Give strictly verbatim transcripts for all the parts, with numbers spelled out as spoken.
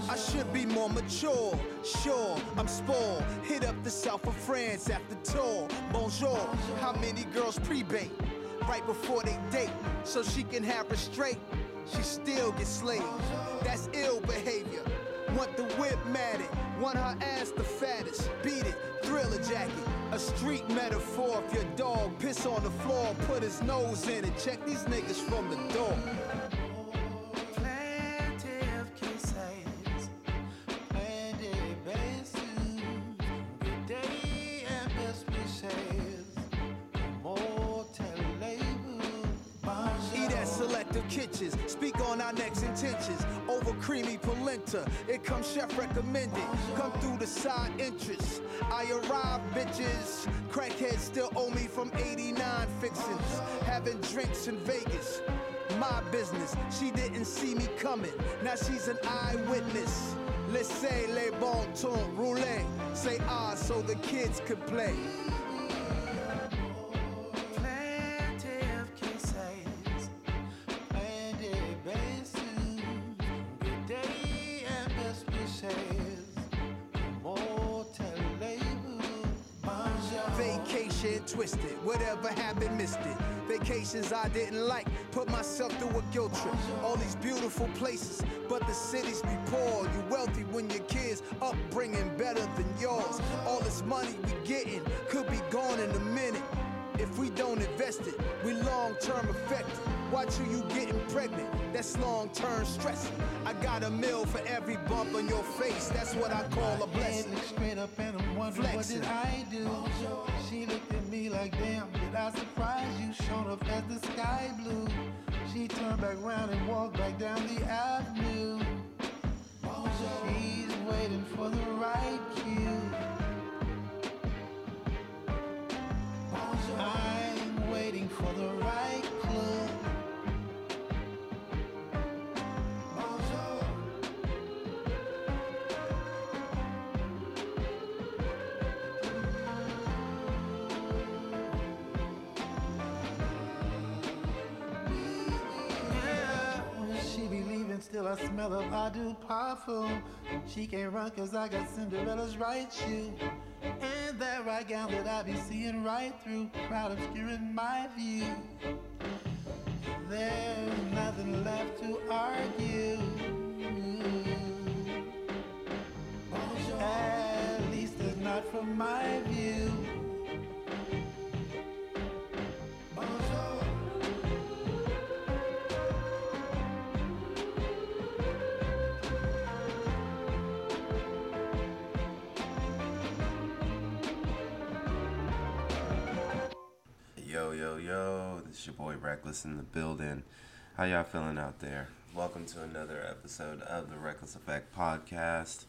I should be more mature. Sure, I'm spoiled. Hit up the south of France after tour. Bonjour. How many girls pre-bait right before they date so she can have restraint? She still gets slayed. That's ill behavior. Want the whip matted. Want her ass the fattest. Beat it. Thriller jacket. A street metaphor. If your dog piss on the floor, put his nose in it. Check these niggas from the door. Kitchens, speak on our next intentions. Over creamy polenta, it comes chef recommended. Come through the side entrance. I arrive, bitches. Crackheads still owe me from eighty-nine fixins. Having drinks in Vegas, my business. She didn't see me coming, now she's an eyewitness. Laissez les bon ton rouler. Say ah so the kids could play. Twisted, whatever happened, missed it. Vacations I didn't like, put myself through a guilt trip. All these beautiful places, but the cities be poor. You wealthy when your kids upbringing better than yours. All this money we getting could be gone in a minute. If we don't invest it, we long-term affected. Watch who you getting pregnant, that's long-term stress. I got a meal for every bump on your face, that's what I call a blessing. Look straight up and I'm wondering, flexing. What did I do? She looked at me like, damn, did I surprise you? Showed up as the sky blue. She turned back around and walked back down the avenue. She's waiting for the right cue. I'm waiting for the right clue. Still I smell of I do parfum. She can't run cause I got Cinderella's right shoe. And that right gown that I be seeing right through, crowd obscuring my view. There's nothing left to argue. At least it's not from my view. Yo, yo, yo, this is your boy Reckless in the building. How y'all feeling out there? Welcome to another episode of the Reckless Effect Podcast.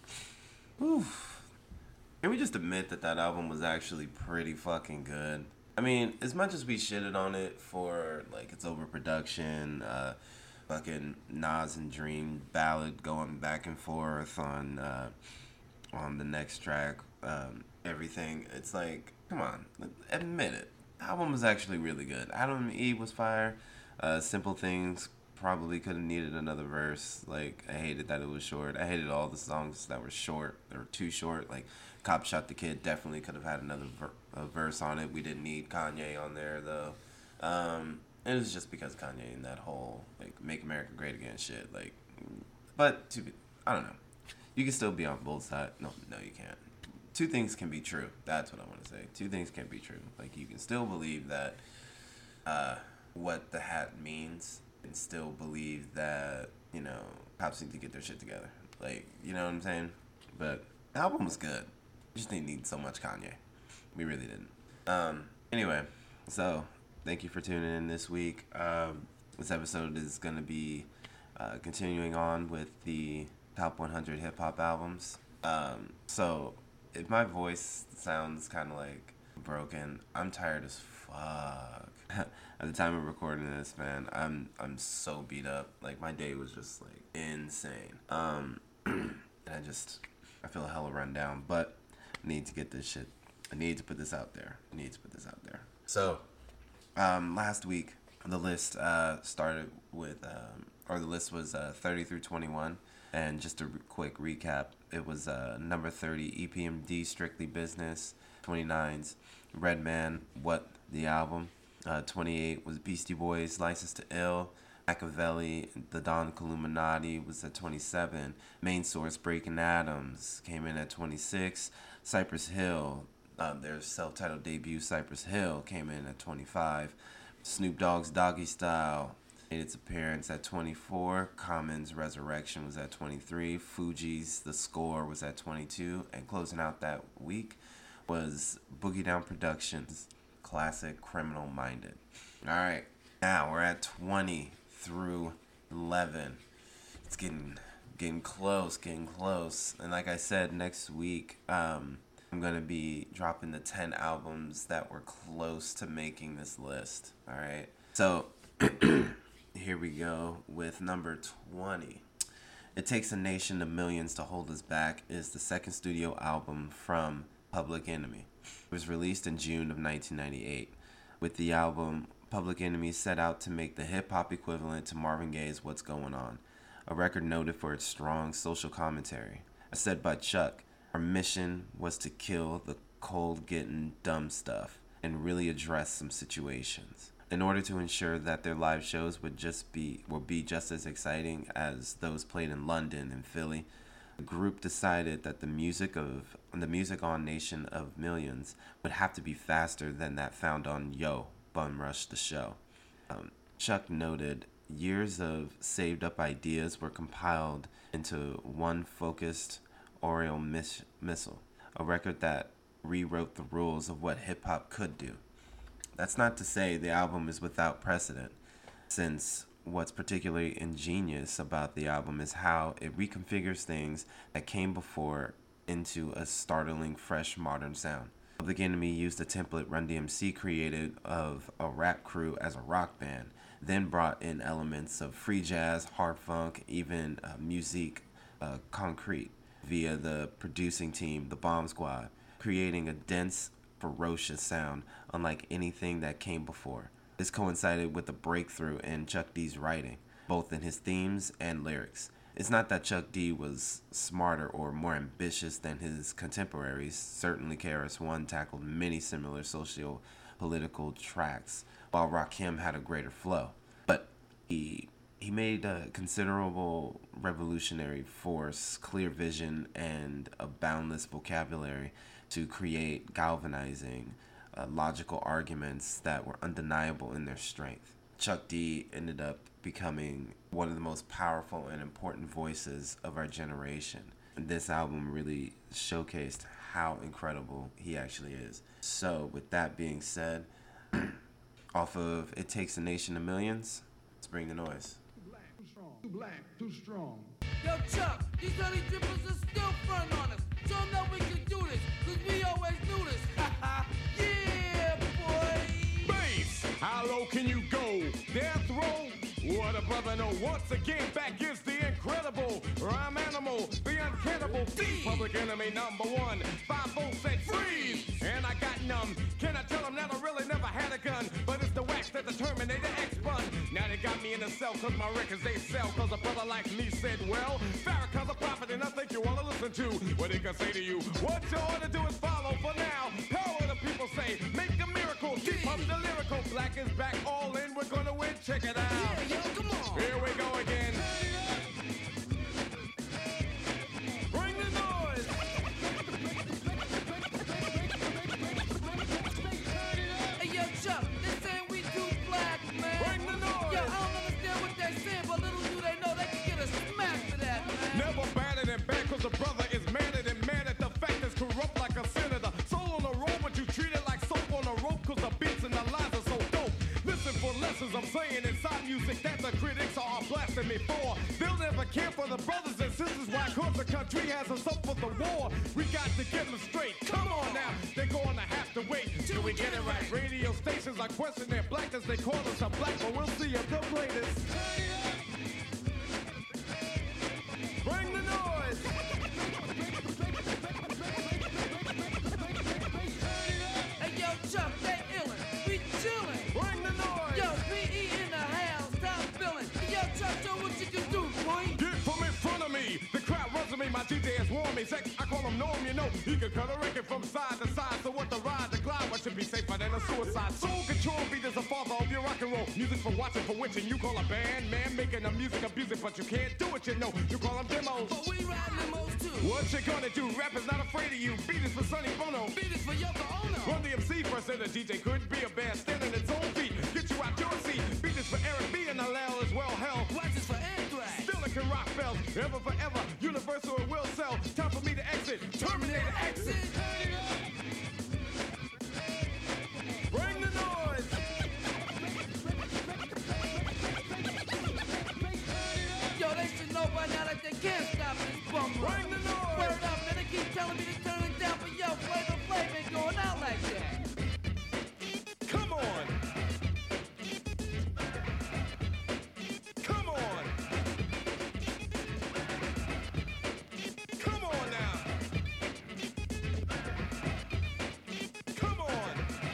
Oof. Can we just admit that that album was actually pretty fucking good? I mean, as much as we shitted on it for, like, its overproduction, uh, fucking Nas and Dream ballad going back and forth on, uh, on the next track, um, everything, it's like, come on, admit it. The album was actually really good. Adam and Eve was fire. Uh, Simple Things probably could have needed another verse. Like, I hated that it was short. I hated all the songs that were short. They were too short. Like, Cop Shot the Kid definitely could have had another ver- a verse on it. We didn't need Kanye on there, though. Um, it was just because Kanye and that whole, like, Make America Great Again shit. Like, but, to be, I don't know. You can still be on both sides. No, no, you can't. Two things can be true. That's what I want to say. Two things can be true. Like, you can still believe that uh, what the hat means and still believe that, you know, cops need to get their shit together. Like, you know what I'm saying? But the album was good. We just didn't need so much Kanye. We really didn't. Um, anyway, so thank you for tuning in this week. Um, this episode is going to be uh, continuing on with the top one hundred hip-hop albums. Um, so... If my voice sounds kind of like broken, I'm tired as fuck. At the time of recording this, man, I'm I'm so beat up. Like, my day was just like insane. Um, and I just I feel hella run down. But I need to get this shit. I need to put this out there. I need to put this out there. So, um, last week the list uh started with um, or the list was uh, thirty through twenty-one. And just a re- quick recap, it was uh, number thirty, E P M D, Strictly Business. twenty-nine's Redman, What, the album. Uh, twenty-eight was Beastie Boys, License to Ill. Machiavelli, The Don Illuminati was at twenty-seven. Main Source, Breaking Atoms, came in at twenty-six. Cypress Hill, uh, their self-titled debut, Cypress Hill, came in at twenty-five. Snoop Dogg's Doggy Style made its appearance at twenty-four. Common's Resurrection was at twenty-three. Fugees' The Score was at twenty-two. And closing out that week was Boogie Down Productions' classic Criminal Minded. All right, now we're at twenty through eleven. It's getting getting close, getting close. And like I said, next week um, I'm going to be dropping the ten albums that were close to making this list. All right, so here we go with number twenty. It Takes a Nation of Millions to Hold Us Back is the second studio album from Public Enemy. It was released in June of nineteen ninety-eight. With the album, Public Enemy set out to make the hip-hop equivalent to Marvin Gaye's What's Going On, a record noted for its strong social commentary. As said by Chuck, our mission was to kill the cold-getting dumb stuff and really address some situations. In order to ensure that their live shows would just be would be just as exciting as those played in London and Philly, the group decided that the music of the music on Nation of Millions would have to be faster than that found on Yo, Bum Rush the Show. Um, Chuck noted, years of saved up ideas were compiled into one focused Oriole miss- missile, a record that rewrote the rules of what hip-hop could do. That's not to say the album is without precedent, since what's particularly ingenious about the album is how it reconfigures things that came before into a startling, fresh, modern sound. Public Enemy used a template Run D M C created of a rap crew as a rock band, then brought in elements of free jazz, hard funk, even uh, musique uh, concrete via the producing team, the Bomb Squad, creating a dense, ferocious sound unlike anything that came before. This coincided with a breakthrough in Chuck D's writing, both in his themes and lyrics. It's not that Chuck D was smarter or more ambitious than his contemporaries. Certainly K R S One tackled many similar socio-political tracks, while Rakim had a greater flow. But he he made a considerable revolutionary force, clear vision, and a boundless vocabulary to create galvanizing, uh, logical arguments that were undeniable in their strength. Chuck D ended up becoming one of the most powerful and important voices of our generation. And this album really showcased how incredible he actually is. So, with that being said, off of It Takes a Nation of Millions, let's bring the noise. Too black, too strong. Too black, too strong. Yo, Chuck, these honey drippers are still front on us. Show them that we can do this, cause we always do this. Yeah, boy! Bass, how low can you go? Death row? What a brother know. Once again, back is the incredible rhyme animal, the uncannibal thief. Public Enemy number one. Five volts said freeze, and I got numb. Can I tell them that I really never had a gun? But it's the wax that the Terminator X spun. Now they got me in the cell cause my records they sell. Cause a brother like me said, well, Farrakhan's a prophet and I think you wanna listen to what he can say to you. What you ought to do is follow for now. Power the people say, make a miracle. Keep up the lyrical. Black is back, all in, we're gonna win. Check it out. Yeah, yo, come on! Here we go again. Bring the noise. Hey, yo, Chuck, they saying we too black, man. Bring the noise. Yo, I don't understand what they're saying, but little do they know they can get a smack for that, man. Never batted and bad cause a brother is mad at and mad at the fact is corrupt like a senator. Soul on the road, but you treat it like soap on a rope cause the beats and the lines are so dope. Listen for lessons I'm saying inside music that the critics are blasting me for. They'll never care for the brothers and sisters. Why? Cause the country has us up for the war. We got to get them straight. Come on now, they're gonna have to wait till we get it right. Radio stations are questioning their blackness. They call us a black, but we'll see if they'll play this. Bring the noise. Hey, yo, Chuck, they illin'. We chillin'. Bring the noise. Yo, P E in the house, stop feeling. Hey, yo, Chuck, show what you can do, boy. Get from in front of me. I call him Norm, you know. He can cut a record from side to side. So what the ride, the glide, what should be safer than a suicide? Soul Control beat is the father of your rock and roll. Music for watching, for witching. You call a band, man, making the music abuse it, but you can't do it, you know. You call them demos. But we ride limos too. What you gonna do? Rap is not afraid of you. Beat is for Sonny Bono. Beat is for Yoko Ono. Run the M C first, and the D J could be a band standing its own feet. Get you out your seat. Beat is for Eric B and Hallel as well. Hell, Watch is for Anthrax. still it can rock bells. Ever forever, universal it will sell. Time for me to exit. Terminator exit. Bring the noise. Yo, they should know by now that they can't stop this bum run. Bring the noise. Word up, man, they keep telling me to turn it down, but yo, Flavor Flav ain't going out like that. Come on. Come on. Come on now. Come on.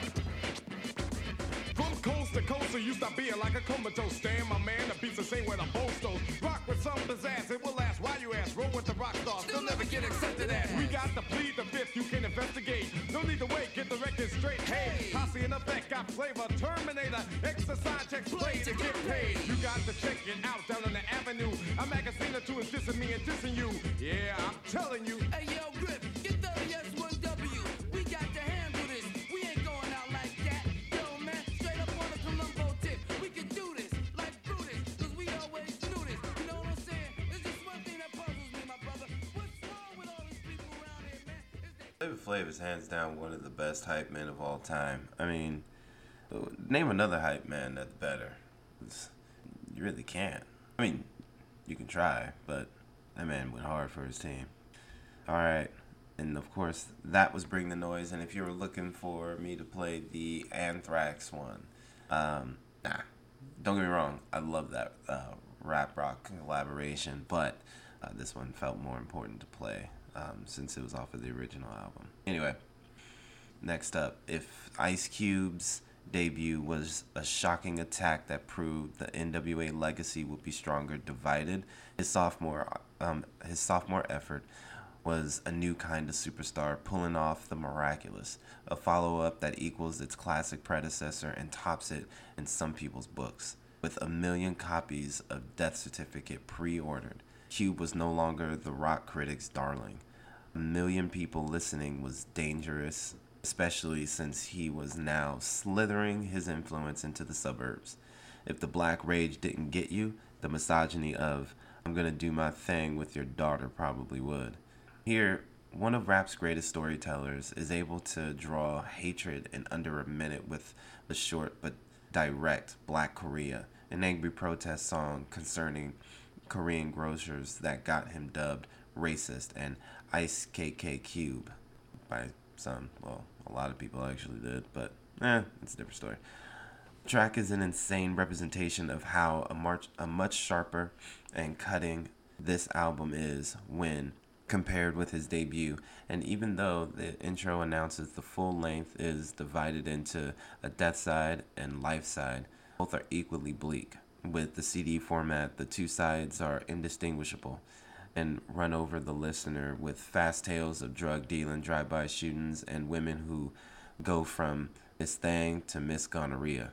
From coast to coast, so you stop being like a comatose. Stand, my man, the beats the same way the bow stones. Rock with some pizzazz, it will last. Why you ask? Roll with the rock stars, they'll never get accepted as. We got to plead the fifth, you can investigate. No need to wait, get the record straight. Hey, Posse in effect, got flavor. Terminator, exercise checks play to get paid. You got to check it out down on the avenue. A magazine or two is dissing me and dissing you. Yeah, I'm telling you. Hey, yo, Grip, get thirty S one W. We got to handle this. We ain't going out like that. Yo, man, straight up on the Columbo tip. We can do this like Brutus, cause we always knew this. You know what I'm saying? There's just one thing that puzzles me, my brother. What's wrong with all these people around here, man? Is they- Flavor Flav is hands down one of the best hype men of all time. I mean, name another hype man that's better. It's, you really can't. I mean, you can try, but that man went hard for his team. All right. And of course, that was Bring the Noise. And if you were looking for me to play the Anthrax one, um, nah, don't get me wrong. I love that uh, rap rock collaboration, but uh, this one felt more important to play um, since it was off of the original album. Anyway, next up, if Ice Cube's debut was a shocking attack that proved the N W A legacy would be stronger divided, his sophomore um, his sophomore effort was a new kind of superstar, pulling off the miraculous, a follow-up that equals its classic predecessor and tops it in some people's books. With a million copies of Death Certificate pre-ordered, Cube was no longer the rock critics' darling. A million people listening was dangerous, especially since he was now slithering his influence into the suburbs. If the black rage didn't get you, the misogyny of, I'm gonna do my thing with your daughter probably would. Here, one of rap's greatest storytellers is able to draw hatred in under a minute with the short but direct Black Korea, an angry protest song concerning Korean grocers that got him dubbed racist and Ice K K Cube by some, well, a lot of people actually did, but eh, it's a different story. The track is an insane representation of how a, march, a much sharper and cutting this album is when compared with his debut, and even though the intro announces the full length is divided into a death side and life side, both are equally bleak. With the C D format, the two sides are indistinguishable and run over the listener with fast tales of drug dealing, drive-by shootings, and women who go from Miss Thang to Miss Gonorrhea.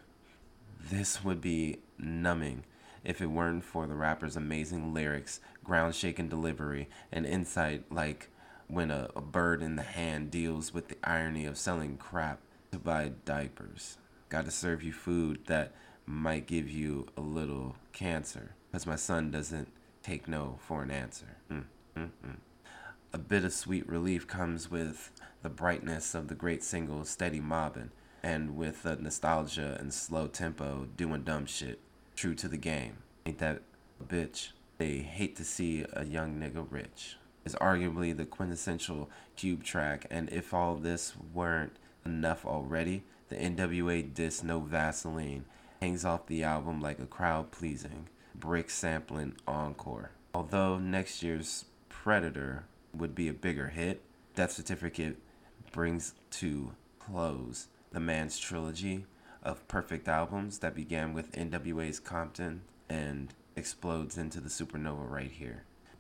This would be numbing if it weren't for the rapper's amazing lyrics, ground-shaking delivery, and insight like when a, a bird in the hand deals with the irony of selling crap to buy diapers. Gotta serve you food that might give you a little cancer, because my son doesn't take no for an answer. Mm, mm, mm. A bit of sweet relief comes with the brightness of the great single Steady Mobbin', and with the nostalgia and slow tempo doing dumb shit. True to the game. Ain't that a bitch? They hate to see a young nigga rich. Is arguably the quintessential Cube track, and if all this weren't enough already, the N W A diss No Vaseline hangs off the album like a crowd-pleasing, brick sampling encore. Although next year's Predator would be a bigger hit, Death Certificate brings to close the man's trilogy of perfect albums that began with N W A's Compton and explodes into the supernova right here.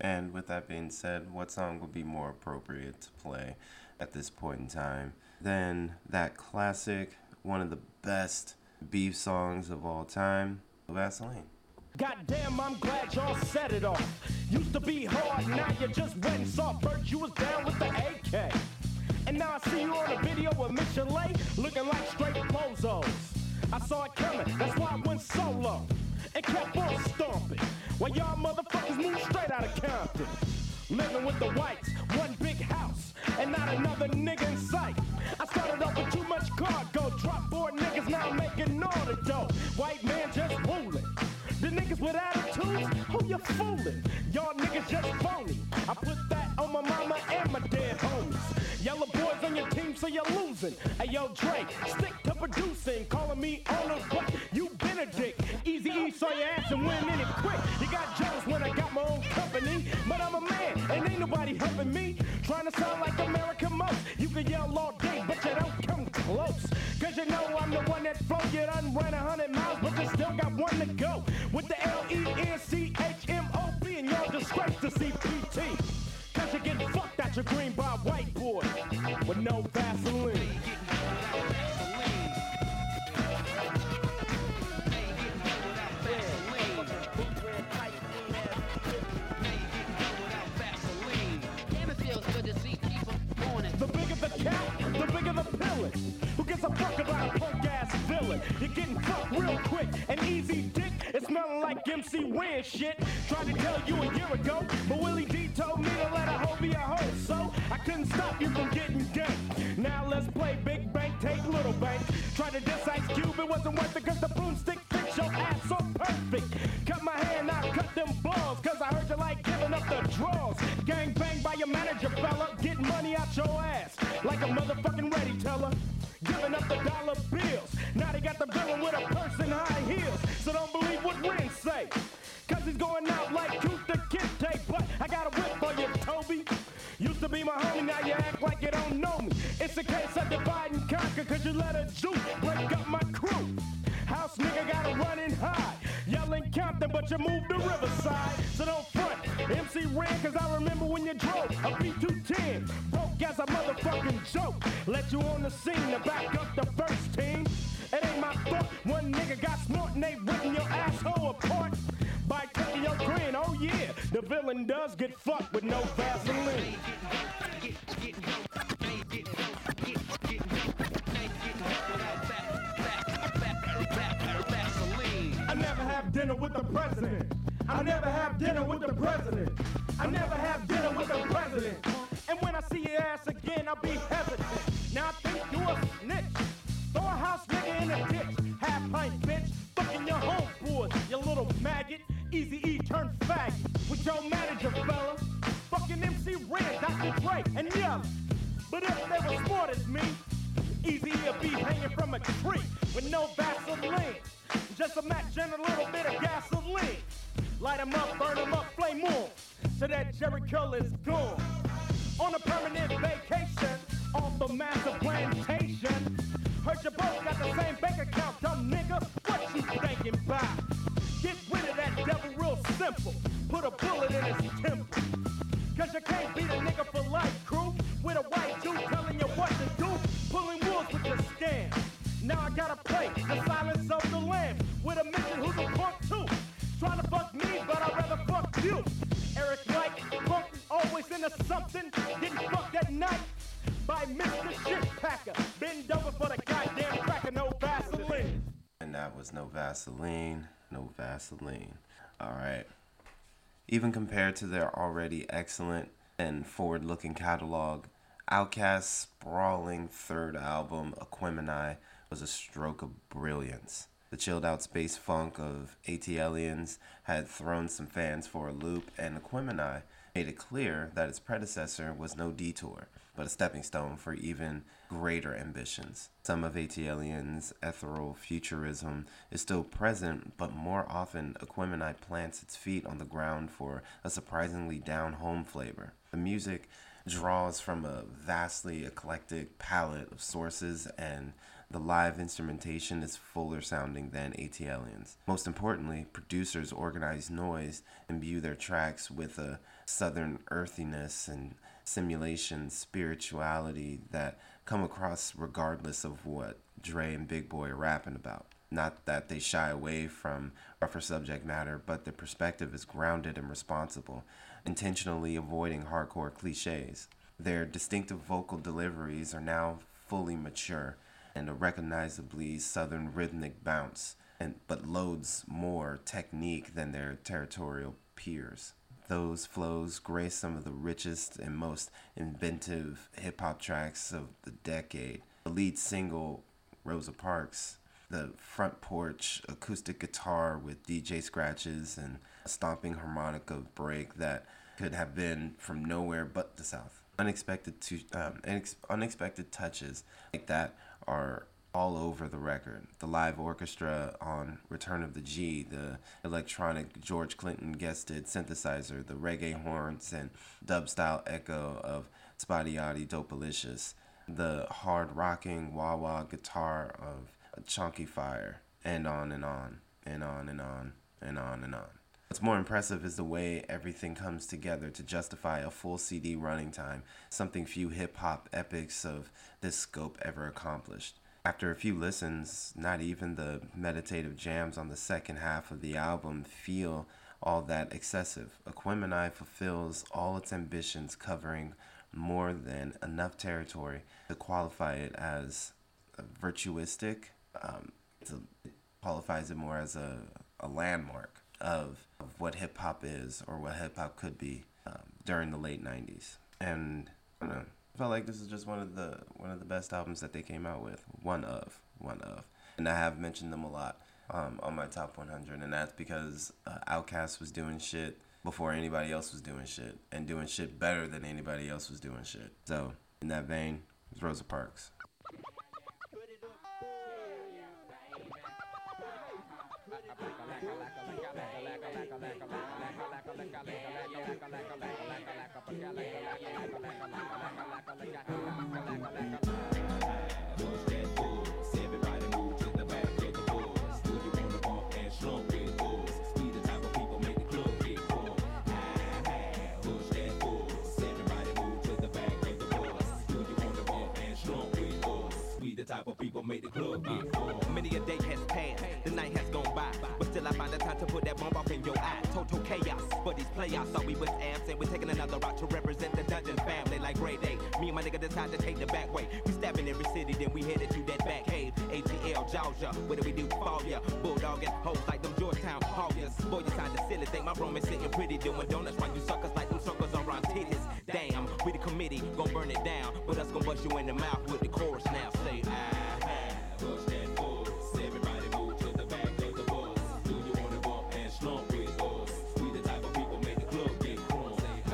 And with that being said, what song would be more appropriate to play at this point in time than that classic, one of the best beef songs of all time, Vaseline? Goddamn, I'm glad y'all set it off. Used to be hard, now you just wet and soft. First you was down with the A K. And now I see you on a video with Michelet, looking like straight bozos. I saw it coming, that's why I went solo and kept on stomping. While y'all motherfuckers moved straight out of Compton. Living with the whites, one big house, and not another nigga in sight. I started off with too much cargo, dropped four niggas, now I'm making all the dough. White man just ruling. The niggas with attitudes, who you fooling? Y'all niggas just phony. I put that on my mama and my dead homies. Yellow boys on your team, so you're losing. Hey yo, Dre, stick to producing, calling me owner, but you been a dick. Easy E saw your ass and went in it quick. You got jealous when I got my own company, but I'm a man and ain't nobody helping me. Trying to sound like America most. You can yell all day, but you don't come close. Cause you know I'm the one that flow. You done ran a hundred miles, but you still got one to go. With the L E N C H M O B and y'all disgrace to C P T. Cause you're getting fucked out your green by a white boy with no Vaseline. The bigger the cat, the bigger the villain. Who gives a fuck about a punk ass villain? You're getting fucked real quick and easy dick. It's smelling like M C Win shit. Tried to tell you a year ago, but Willie D told me to let a hoe be a hoe. So I couldn't stop you from getting gay. Now let's play Big Bank, take Little Bank. Try to diss Ice Cube, it wasn't worth it cause the broomstick fits your ass so perfect. Cut my hand, I cut them balls cause I heard you like giving up the draws. Gang bang by your manager, fella. Getting money out your ass like a motherfucking ready teller. Giving up the dollar bills. Now they got the villain with a purse and high heels. So don't believe what Ren say. Cause he's going out like Kunta Kinte. But I got a whip for you, Toby. Used to be my homie, now you act like you don't know me. It's a case of divide and conquer cause you let a Jew break up my crew. House nigga gotta run and hide. Yelling Compton, but you moved to Riverside. So don't front. M C Ren, cause I remember when you drove a B two ten. Broke as a motherfucking joke. Let you on the scene to back up the first team. It ain't my fault. One nigga got smart and they ripping your asshole apart. By taking your grin, oh yeah. The villain does get fucked with no Vaseline. I never have dinner with the president. I never have dinner with the president. I never have dinner with the president. And when I see your ass again, I'll be hesitant. Now I think you a snitch. Throw a house nigga in a ditch. Half pint bitch. Fucking your homeboys, you little maggot. Easy E turned faggot. With your manager, fella. Fucking M C Ren, Doctor Dre, and Yellow. But if they were smart as me, Easy E'll be hanging from a tree with no Vaseline. Just a match and a little bit of gasoline. Light 'em up, burn 'em up, flame on. So that Jericho is gone. On a permanent vacation, off the massive plantation. Heard you both got the same bank account, dumb nigga. What you thinking about? Get rid of that devil real simple. Put a bullet in his temple. Cause you can't beat a nigga for life, crew. With a white dude telling you what to do. Pulling wolves with your scam. Now I gotta play the silence of the lamb. With a midget who's a punk too. Trying to fuck me, but I'd rather fuck you. Eric White, punk, always into something. Getting fucked at night by Mister Shit Packer. Bend over for the goddamn cracker, no Vaseline. And that was no Vaseline, no Vaseline. Alright. Even compared to their already excellent and forward-looking catalog, Outkast's sprawling third album, Aquemini, was a stroke of brilliance. The chilled-out space funk of ATLiens had thrown some fans for a loop, and Aquemini made it clear that its predecessor was no detour, but a stepping stone for even greater ambitions. Some of ATLiens' ethereal futurism is still present, but more often Aquemini plants its feet on the ground for a surprisingly down-home flavor. The music draws from a vastly eclectic palette of sources, and the live instrumentation is fuller sounding than ATLiens. Most importantly, producers organize noise, imbue their tracks with a southern earthiness and simulation spirituality that come across regardless of what Dre and Big Boi are rapping about. Not that they shy away from rougher subject matter, but their perspective is grounded and responsible, intentionally avoiding hardcore cliches. Their distinctive vocal deliveries are now fully mature and a recognizably southern rhythmic bounce, and but loads more technique than their territorial peers. Those flows grace some of the richest and most inventive hip-hop tracks of the decade. The lead single, Rosa Parks, the front porch acoustic guitar with D J scratches and a stomping harmonica break that could have been from nowhere but the South. Unexpected to um, unex- unexpected touches like that are all over the record. The live orchestra on Return of the G, the electronic George Clinton guested synthesizer, the reggae horns and dub-style echo of Spotty Dopalicious, the hard-rocking wah-wah guitar of Chunky Fire, and on and on, and on and on, and on and on. What's more impressive is the way everything comes together to justify a full C D running time, something few hip-hop epics of this scope ever accomplished. After a few listens, not even the meditative jams on the second half of the album feel all that excessive. Aquemini fulfills all its ambitions, covering more than enough territory to qualify it as virtuistic. Um, it's a, it qualifies it more as a, a landmark of, of what hip-hop is, or what hip-hop could be um, during the late nineties. And I don't know, I felt like this is just one of the one of the best albums that they came out with. One of, one of. And I have mentioned them a lot um, on my top one hundred, and that's because uh, Outkast was doing shit before anybody else was doing shit, and doing shit better than anybody else was doing shit. So, in that vein, it's Rosa Parks. Type of people make the club get full. Many a day has passed, the night has gone by, but still I find the time to put that bomb off in your eye. Total chaos, but these playoffs thought we was absent. We're taking another route to represent the Dungeon family like grade A. Me and my nigga decide to take the back way. We stabbing every city, then we headed to that back cave. A T L, Georgia, what do we do? Fall ya, bulldog and hoes like them Georgetown Hawkers. Boy, you sound the silly thing, my room is sitting pretty, doing donuts while you suckers like them suckers around titties. Damn, we the committee, gon' burn it down, but us gon' bust you in the mouth with the chorus now. Say, ah. Push that force, everybody move to the back of the bus. Do you wanna bump and slump with us? We the type of people make the club get crunk. Say,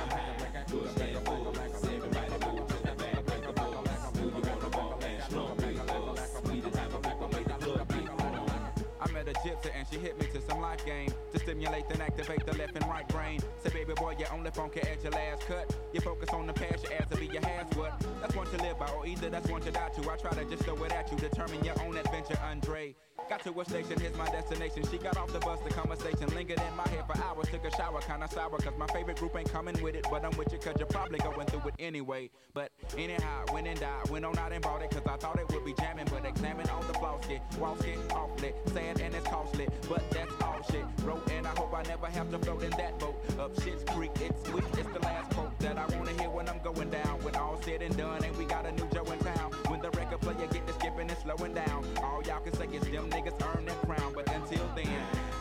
ah, push that force, everybody move to the back of the bus. Do you wanna bump and slump with us? We the type of people make the club get crunk. I met a gypsy and she hit me to some life game to stimulate and activate the left and right brain. Say, baby boy, you only funky at your last cut. You focus on the past, your ass will be your has what? That's one to live by, or either that's one to die to. I try to just throw it at you, determine your own adventure, Andre. Got to a station, here's my destination. She got off the bus, the conversation lingered in my head for hours. Took a shower, kinda sour, cause my favorite group ain't coming with it. But I'm with you, cause you're probably going through it anyway. But anyhow, went and died, went on out and bought it, cause I thought it would be jamming. But examine on the flosky, walsky, awfully, sad and it's costly. But that's all shit, wrote, and I hope I never have to float in that boat. Up Shit's Creek, it's sweet, it's the last quote that I wanna hear when I'm going down. When all said and done, and we got a new Joe in town. When the record player get to skipping and slowing down, all y'all can say is them niggas earn their crown. But until then,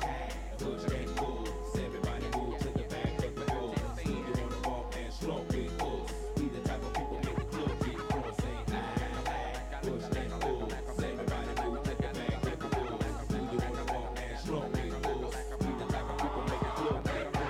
push that force, everybody move to the back of the bus. You wanna bump and slump with us? We the type of people make the club get crunk. Say, ah, push that force, everybody move to the back of the bus. You wanna bump and slump with us? We the type of people make the club get crunk.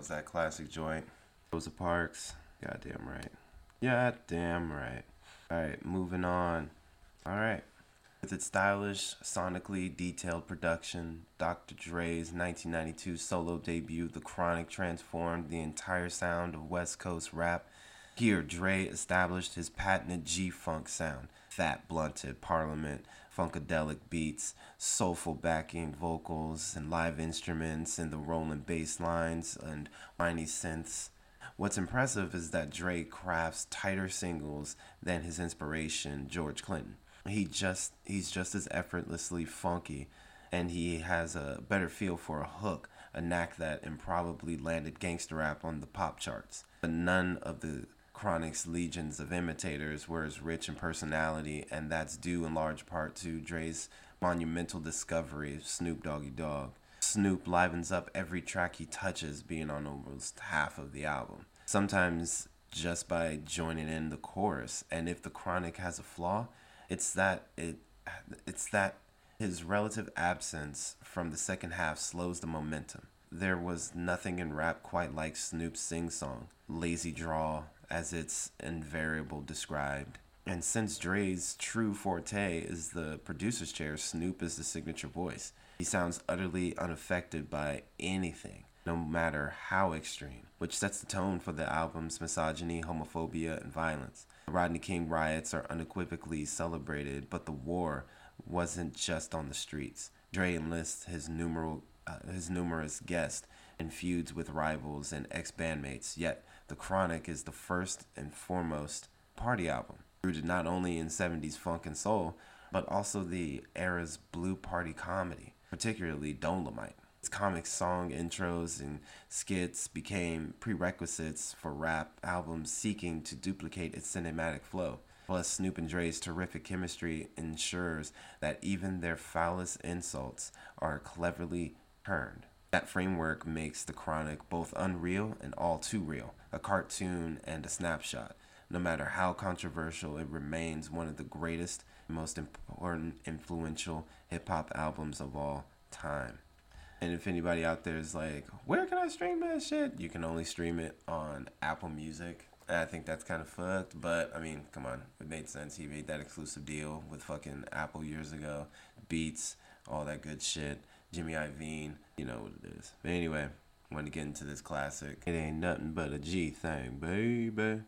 was that classic joint. Rosa Parks. Goddamn right. Yeah, damn right. Alright, moving on. Alright. With its stylish, sonically detailed production, Doctor Dre's nineteen ninety-two solo debut, The Chronic, transformed the entire sound of West Coast rap. Here, Dre established his patented G-Funk sound, fat, blunted, Parliament, funkadelic beats, soulful backing vocals, and live instruments, and the rolling bass lines and whiny synths. What's impressive is that Dre crafts tighter singles than his inspiration, George Clinton. He just he's just as effortlessly funky, and he has a better feel for a hook, a knack that improbably landed gangster rap on the pop charts. But none of the Chronic's legions of imitators were as rich in personality, and that's due in large part to Dre's monumental discovery of Snoop Doggy Dogg. Snoop livens up every track he touches, being on almost half of the album, sometimes just by joining in the chorus. And if the Chronic has a flaw, It's that it, it's that his relative absence from the second half slows the momentum. There was nothing in rap quite like Snoop's sing-song, lazy drawl, as it's invariably described. And since Dre's true forte is the producer's chair, Snoop is the signature voice. He sounds utterly unaffected by anything, no matter how extreme, which sets the tone for the album's misogyny, homophobia, and violence. The Rodney King riots are unequivocally celebrated, but the war wasn't just on the streets. Dre enlists his numeral, uh, his numerous guests and feuds with rivals and ex-bandmates, yet The Chronic is the first and foremost party album, rooted not only in seventies funk and soul, but also the era's blue party comedy, particularly Dolomite. Its comic song intros and skits became prerequisites for rap albums seeking to duplicate its cinematic flow. Plus, Snoop and Dre's terrific chemistry ensures that even their foulest insults are cleverly turned. That framework makes The Chronic both unreal and all too real, a cartoon and a snapshot. No matter how controversial, it remains one of the greatest, most important, influential hip-hop albums of all time. And if anybody out there is like, where can I stream that shit? You can only stream it on Apple Music. And I think that's kind of fucked, but I mean, come on. It made sense. He made that exclusive deal with fucking Apple years ago. Beats, all that good shit. Jimmy Iovine, you know what it is. But anyway, I want to get into this classic. It ain't nothing but a G thing, baby.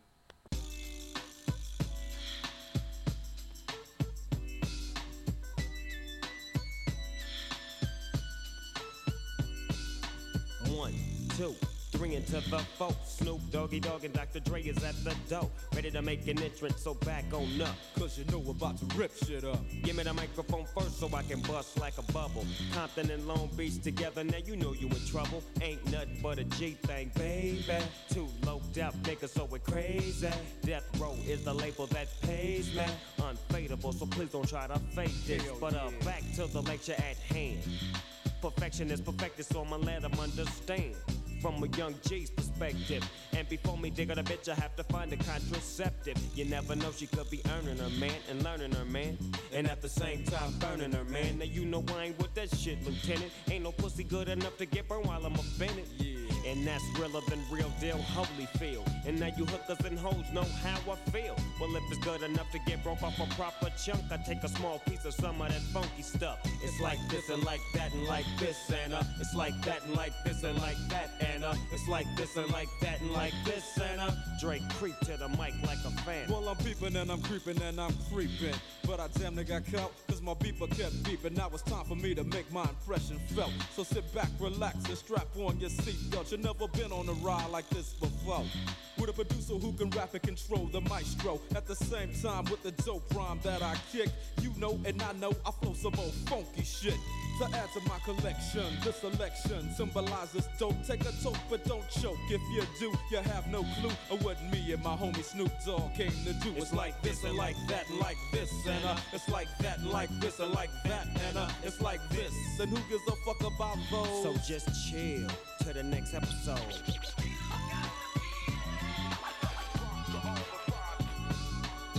One, two, three into the four. Snoop Doggy Dogg and Doctor Dre is at the door, ready to make an entrance, so back on up. Cause you know we're about to rip shit up. Give me the microphone first so I can bust like a bubble. Compton and Long Beach together, now you know you in trouble. Ain't nothing but a G thing, baby. Too low out niggas, so we're crazy. Death Row is the label that pays me. Unfadable, so please don't try to fake this. Hell but uh, yeah. back to the lecture at hand. Perfection is perfected, so I'ma let them understand from a young G's perspective. And before me dig on a bitch, I have to find a contraceptive. You never know, she could be earning her man and learning her man, and at the same time burning her man. Now you know I ain't with that shit, Lieutenant. Ain't no pussy good enough to get burned while I'm offended. Yeah. And that's realer than real deal, Holyfield. And now you hookers and hoes know how I feel. Well, if it's good enough to get broke off a proper chunk, I take a small piece of some of that funky stuff. It's like this and like that and like this and uh, it's like that and like this and like that and uh, it's like this and like that and like this and uh, Drake creep to the mic like a fan. Well, I'm peeping and I'm creeping and I'm creeping, but I damn near got caught, cause my beeper kept beeping. Now it's time for me to make my impression felt. So sit back, relax, and strap on your seatbelt. You've never been on a ride like this before, with a producer who can rap and control the maestro. At the same time, with the dope rhyme that I kick, you know and I know I flow some old funky shit. To add to my collection, this selection symbolizes dope. Take a toke, but don't choke. If you do, you have no clue of what me and my homie Snoop Dogg came to do. It's like this and like that and like this and uh, it's like that and like this and like that and uh, it's like this. And who gives a fuck about those? So just chill to the next episode.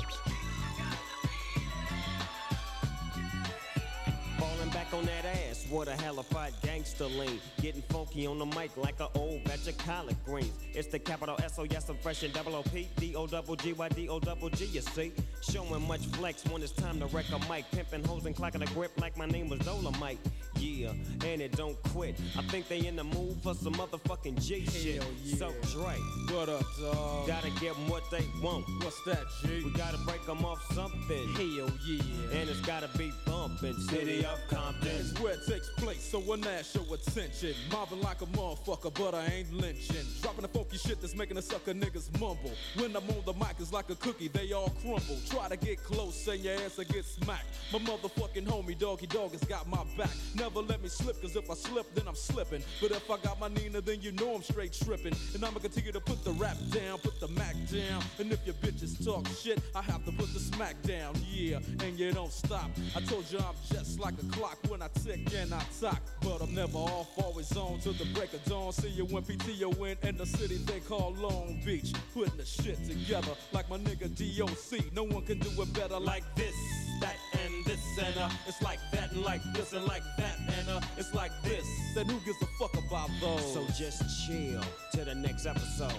Falling back on that ass water, halified gangster lean. Getting funky on the mic like an old batch of collard greens. It's the capital S O, yes, I'm fresh and double O P. D O double G Y D O double G, you see. Showing much flex when it's time to wreck a mic. Pimping hoes and clocking a grip like my name was Dolomite. Yeah, and it don't quit. I think they in the mood for some motherfucking G shit. Yeah. So Dre, What up, dog? gotta give them what they want. What's that, G? We gotta break them off something. Hell yeah. And it's gotta be bumpin'. City of Compton. It's where it takes place, so when I show attention. Mobbing like a motherfucker, but I ain't lynching. Dropping the funky shit that's making the sucker niggas mumble. When I'm on the mic, it's like a cookie, they all crumble. Try to get close, and your ass will get smacked. My motherfucking homie, Doggy Dog, has got my back. Never let me slip, cause if I slip, then I'm slipping. But if I got my Nina, then you know I'm straight tripping. And I'ma continue to put the rap down, put the Mac down. And if your bitches talk shit, I have to put the smack down, yeah. And you don't stop. I told you I'm just like a clock when I tick and I talk. But I'm never off, always on till the break of dawn. See you when P T O in in the city they call Long Beach. Putting the shit together like my nigga D O C. No one can do it better like this, that, and this, and uh, it's like that, and like this, and like that, and uh, it's like this. Then who gives a fuck about those? So just chill to the next episode.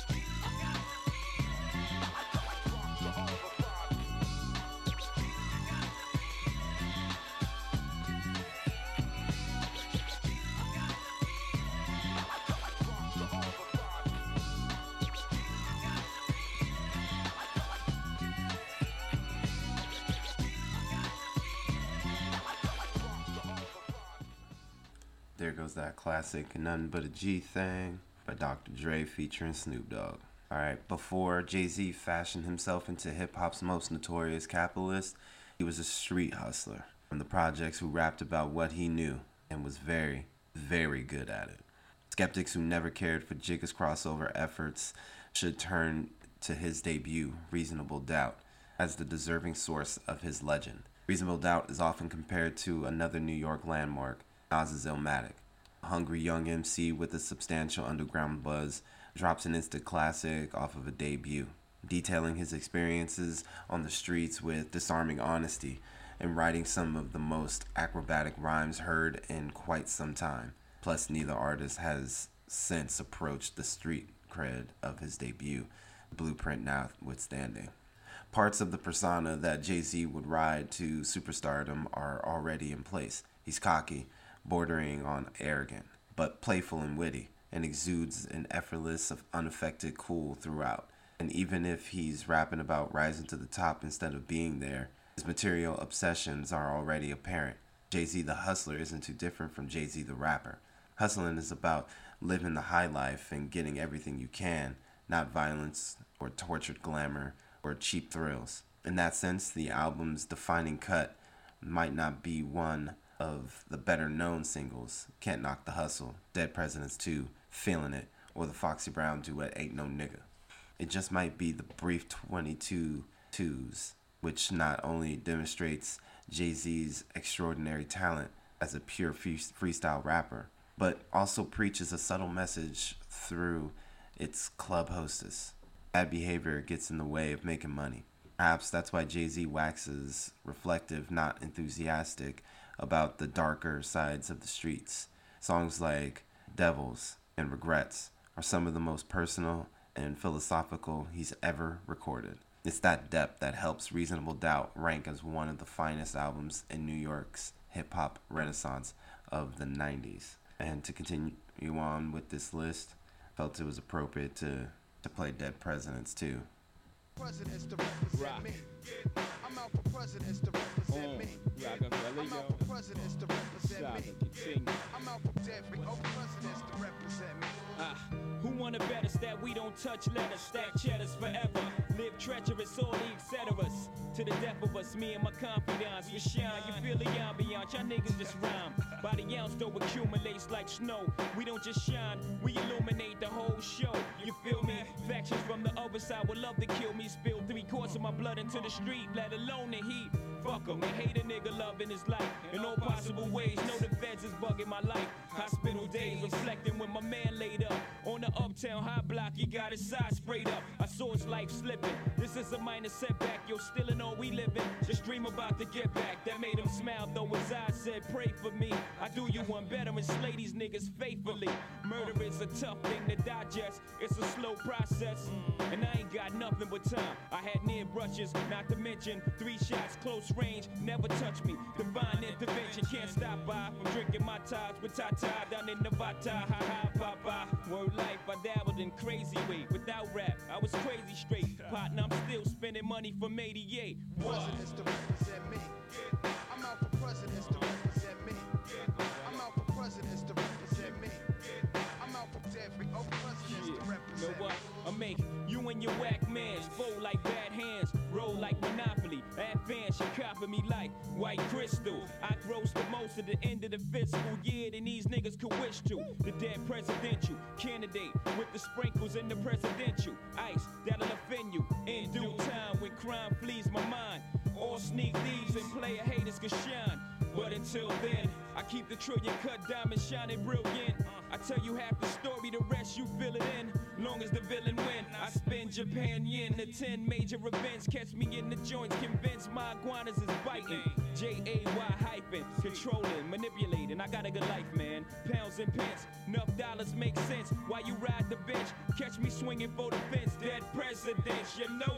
There goes that classic Nothing But a G Thing by Doctor Dre featuring Snoop Dogg. Alright, before Jay-Z fashioned himself into hip-hop's most notorious capitalist, he was a street hustler from the projects who rapped about what he knew and was very, very good at it. Skeptics who never cared for Jigga's crossover efforts should turn to his debut, Reasonable Doubt, as the deserving source of his legend. Reasonable Doubt is often compared to another New York landmark, Nas's Illmatic. A hungry young M C with a substantial underground buzz drops an instant classic off of a debut, detailing his experiences on the streets with disarming honesty and writing some of the most acrobatic rhymes heard in quite some time. Plus, neither artist has since approached the street cred of his debut, blueprint notwithstanding. Parts of the persona that Jay-Z would ride to superstardom are already in place. He's cocky, bordering on arrogant, but playful and witty, and exudes an effortless, unaffected cool throughout. And even if he's rapping about rising to the top instead of being there, his material obsessions are already apparent. Jay-Z the hustler isn't too different from Jay-Z the rapper. Hustling is about living the high life and getting everything you can, not violence or tortured glamour or cheap thrills. In that sense, the album's defining cut might not be one of the better-known singles, Can't Knock the Hustle, Dead Presidents two, Feeling It, or the Foxy Brown duet Ain't No Nigga. It just might be the brief twenty-two twos, which not only demonstrates Jay-Z's extraordinary talent as a pure freestyle rapper, but also preaches a subtle message through its club hostess. Bad behavior gets in the way of making money. Perhaps that's why Jay-Z waxes reflective, not enthusiastic, about the darker sides of the streets. Songs like Devils and Regrets are some of the most personal and philosophical he's ever recorded. It's that depth that helps Reasonable Doubt rank as one of the finest albums in New York's hip-hop renaissance of the nineties. And to continue on with this list, I felt it was appropriate to, to play Dead Presidents too. Presidents to represent Rock. me. I'm out for presidents to represent On me. Rockefeller, I'm out yo. for presidents to represent Stop me. and continue. I'm out for every oh presidents to represent me. Ah, who wanna bet us that we don't touch letters, stack cheddars forever, live treacherous, all the et ceteras. To the death of us, me and my confidants, we shine. You feel the ambiance, y'all niggas just rhyme. By the ounce though accumulates like snow. We don't just shine, we illuminate the whole show. You feel me? Factions from the other side would love to kill me. Spill three quarts of my blood into the street, let alone the heat. Fuck 'em, they hate a nigga loving his life in all possible ways. Know the feds is bugging my life. Hospital days reflecting when my man laid up on the uptown high block. He got his side sprayed up. I saw his life slipping. This is a minor setback. Yo, still in all we living. Just dream about to get back. That made him smile though his eyes said, pray for me. I do you one better and slay these niggas faithfully. Murder is a tough thing to digest. It's a slow process. And I ain't got nothing but time. I had near brushes, not to mention three shots, close range, never touch me. Divine intervention, can't stop by from drinking my tides with Tata down in Nevada. Ha ha, papa. Word life, I dabbled in crazy way. Without rap, I was crazy straight. Partner, I'm still spending money from eighty-eight. Presidents to represent me. I'm out for presidents to represent me. I'm out for presidents to represent me. I'm out for every oh, presidents to represent me. Know what? I make you and your whack mans fold like bad hands, roll like Monopoly. Advance, you copy me like white crystal. I gross the most at the end of the fiscal year than these niggas could wish to. The dead presidential candidate with the sprinkles in the presidential ice that'll offend you in due time when crime flees my mind. All sneak thieves and player haters can shine. But until then, I keep the trillion cut diamond shining brilliant. I tell you half the story, the rest you fill it in. Long as the villain win, I spend Japan yen to ten major events. Catch me in the joints, convinced my iguanas is biting. J A Y hyphen, controlling, manipulating. I got a good life, man. Pounds and pence, enough dollars make sense. While you ride the bench, catch me swinging for the fence. Dead presidents, you know.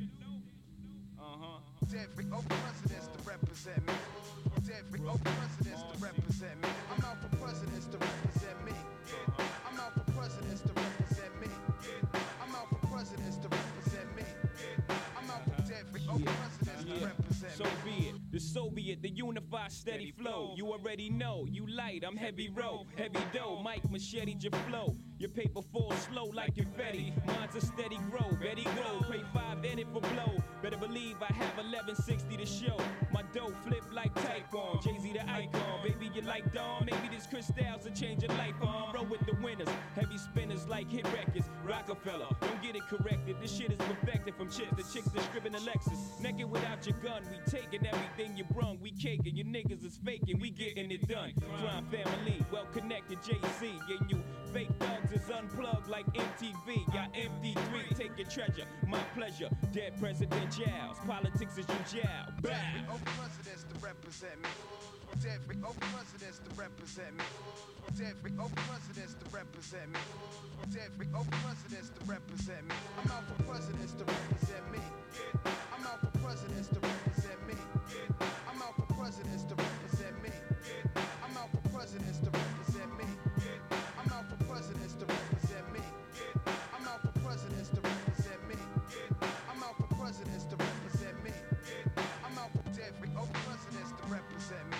Uh-huh. Every oh, presidents to represent me. Every oh, presidents to represent me. I'm out for presidents to represent me. I'm out for presidents to represent me. I'm out for presidents to represent me. I'm out for every oh, presidents to represent me. So be it. The Soviet, the unified steady flow. You already know, you light, I'm heavy row, heavy dough. Mike machete your flow. Your paper falls slow like confetti. Mine's a steady grow, Betty grow. Pay five in it for blow. Better believe I have eleven sixty to show. My dough flip like Typhon. Jay-Z the icon. Baby, you like Dawn. Maybe this crystals will change your life on. Roll with the winners. Heavy spinners like hit records. Rockefeller. Don't get it corrected. This shit is perfected from chicks to chicks that stripping the Lexus. Naked without your gun. We taking everything you brung. We caking. Your niggas is faking. We getting it done. Crime family. Well connected Jay-Z. And you fake thugs is unplugged like M T V. Got M D three. Take your treasure. My pleasure. Dead president jowls. Politics is your jowl. Bah! Every oh, presidents to represent me. Every oh, presidents to represent me. Every oh, presidents to represent me. Every oh, presidents to represent me. I'm out for presidents to represent me. I'm out for presidents to represent me. I'm out for presidents to represent me. I'm out for presidents to represent me. I'm out for presidents to represent me. I'm out for presidents to represent me. I'm out for presidents to represent me. I'm out for every oh, presidents to represent me.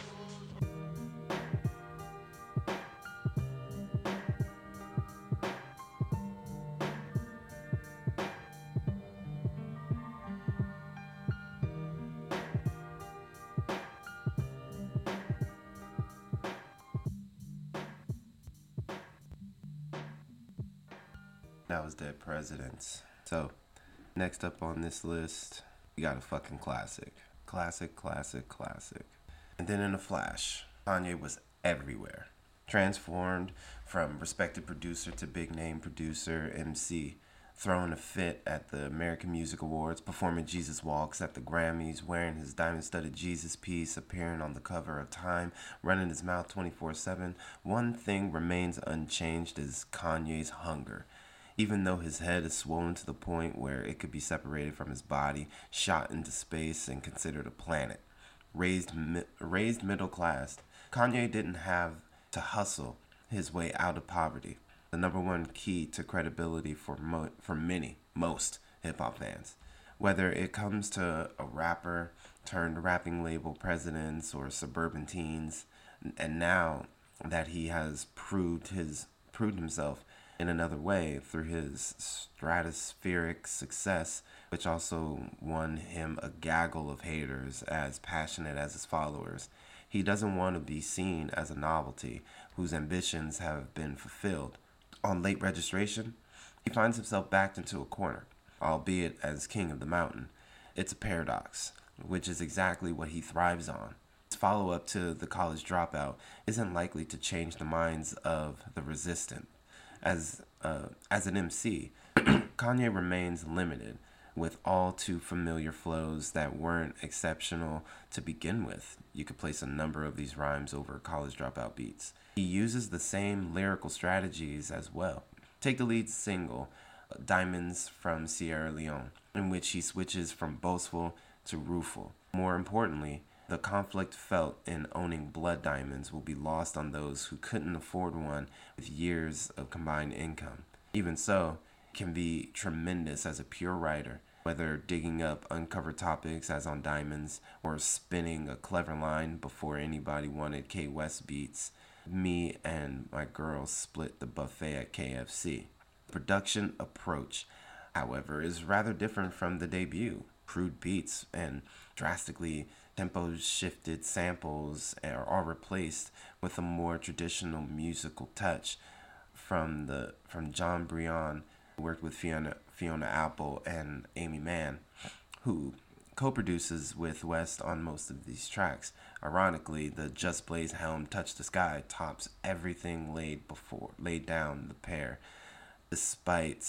That was Dead Presidents. So, next up on this list, we got a fucking classic. Classic, classic, classic. And then in a flash, Kanye was everywhere. Transformed from respected producer to big name producer, M C. Throwing a fit at the American Music Awards, performing Jesus Walks at the Grammys, wearing his diamond-studded Jesus piece, appearing on the cover of Time, running his mouth twenty-four seven. One thing remains unchanged is Kanye's hunger. Even though his head is swollen to the point where it could be separated from his body, shot into space, and considered a planet. Raised, mi- raised middle class, Kanye didn't have to hustle his way out of poverty. The number one key to credibility for mo- for many, most hip-hop fans. Whether it comes to a rapper turned rapping label presidents or suburban teens, and now that he has proved his proved himself in another way through his stratospheric success, which also won him a gaggle of haters as passionate as his followers. He doesn't want to be seen as a novelty whose ambitions have been fulfilled. On late registration, he finds himself backed into a corner, albeit as king of the mountain. It's a paradox. which is exactly what he thrives on. His follow-up to The College Dropout isn't likely to change the minds of the resistant. As, uh, as an M C, Kanye remains limited, with all too familiar flows that weren't exceptional to begin with. You could place a number of these rhymes over College Dropout beats. He uses the same lyrical strategies as well. Take the lead single, Diamonds from Sierra Leone, in which he switches from boastful to rueful. More importantly, the conflict felt in owning blood diamonds will be lost on those who couldn't afford one with years of combined income. Even so, it can be tremendous as a pure writer, whether digging up uncovered topics as on Diamonds or spinning a clever line before anybody wanted K West beats. Me and my girls split the buffet at K F C. The production approach, however, is rather different from the debut. Crude beats and drastically tempo-shifted samples are all replaced with a more traditional musical touch from the from John Brion, who worked with Fiona, Fiona Apple and Amy Mann, who co-produces with West on most of these tracks. Ironically, the Just Blaze Helm Touch the Sky tops everything laid before laid down the pair, despite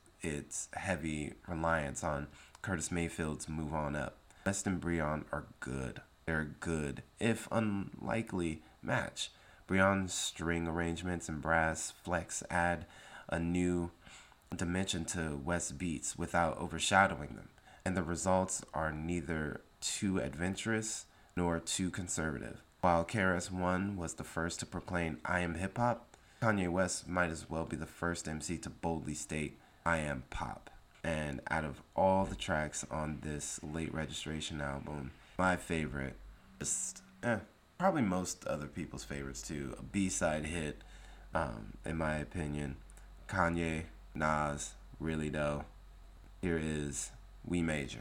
its heavy reliance on Curtis Mayfield's Move On Up. West and Brion are good. They're a good, if unlikely, match. Brion's string arrangements and brass flex add a new dimension to West's beats without overshadowing them, and the results are neither too adventurous nor too conservative. While K R S One was the first to proclaim I am hip hop, Kanye West might as well be the first M C to boldly state I am pop. And out of all the tracks on this late registration album, my favorite, just eh, probably most other people's favorites too, a B-side hit, um, in my opinion. Kanye, Nas, really though. Here is We Major.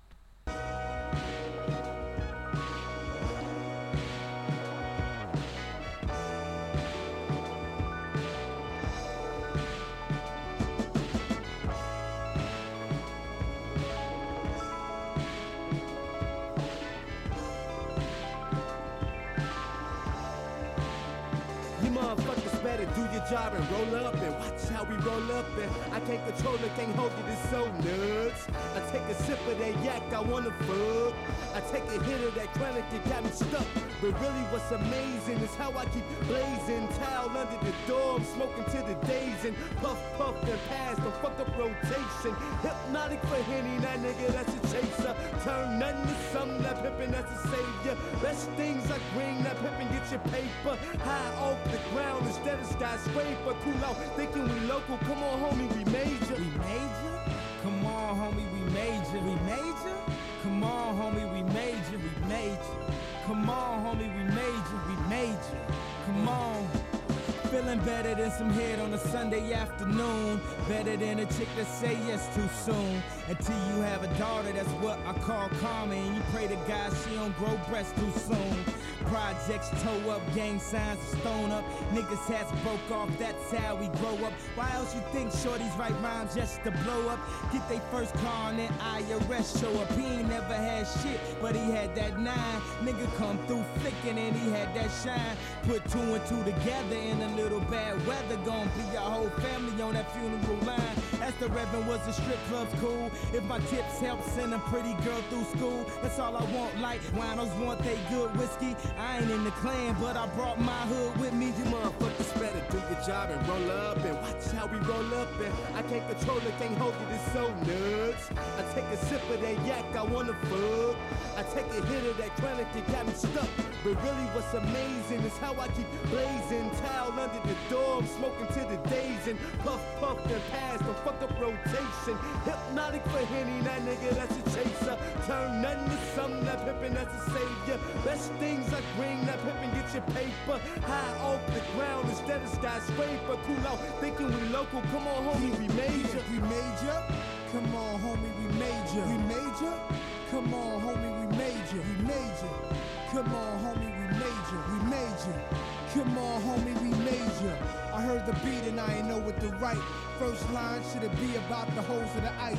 Job and roll up and watch how we roll up and I can't control it, can't hold it, it's so nuts. I take a sip of that yak, I wanna fuck. I take a hit of that chronic that got me stuck. But really what's amazing is how I keep blazing. Towel under the door, I'm smoking to the days and puff, puff, and pass the fuck up rotation. Hypnotic for Henny, that nigga, that's a chaser. Turn nothing to something, that pimpin', that's a savior. Best things like green, that pimpin', get your paper. High off the ground instead of skyscraper. Cool out, thinking we local, come on homie, we major. We major? Come on homie, we major. We major? Come on homie, we major. We major. Come on homie, we major. We major. Come on. Feeling better than some head on a Sunday afternoon. Better than a chick that say yes too soon. Until you have a daughter, that's what I call karma. And you pray to God she don't grow breasts too soon. Projects toe up, gang signs stone up. Niggas hats broke off, that's how we grow up. Why else you think shorties write rhymes just to blow up? Get they first car and then I R S show up. He ain't never had shit, but he had that nine. Nigga come through flickin' and he had that shine. Put two and two together in a little bad weather. Gon' be your whole family on that funeral line. As the Reverend was the strip club's cool. If my tips help send a pretty girl through school, that's all I want. Like winos want they good whiskey. I ain't in the clan, but I brought my hood with me. You motherfuckers better do your job and roll up and watch how we roll up and I can't control it, can't hold it, it's so nuts. I take a sip of that yak, I wanna fuck. I take a hit of that chronic that got me stuck. But really what's amazing is how I keep blazing. Towel under the door, I'm smoking to the days and puff, puff, and pass the fuck up rotation. Hypnotic for Henny, that nigga, that's a chaser. Turn nothing to something, that pimpin', that's a savior. Best things like green, that pimpin', get your paper. High off the ground instead of skyscraper. Cool out, thinking we local, come on homie, we major. We major? Come on homie, we major. We major? Come on homie, we major. We major. Come on homie, we major. We major. Come on homie, we major. I heard the beat and I ain't know what to write. First line, should it be about the holes of the ice?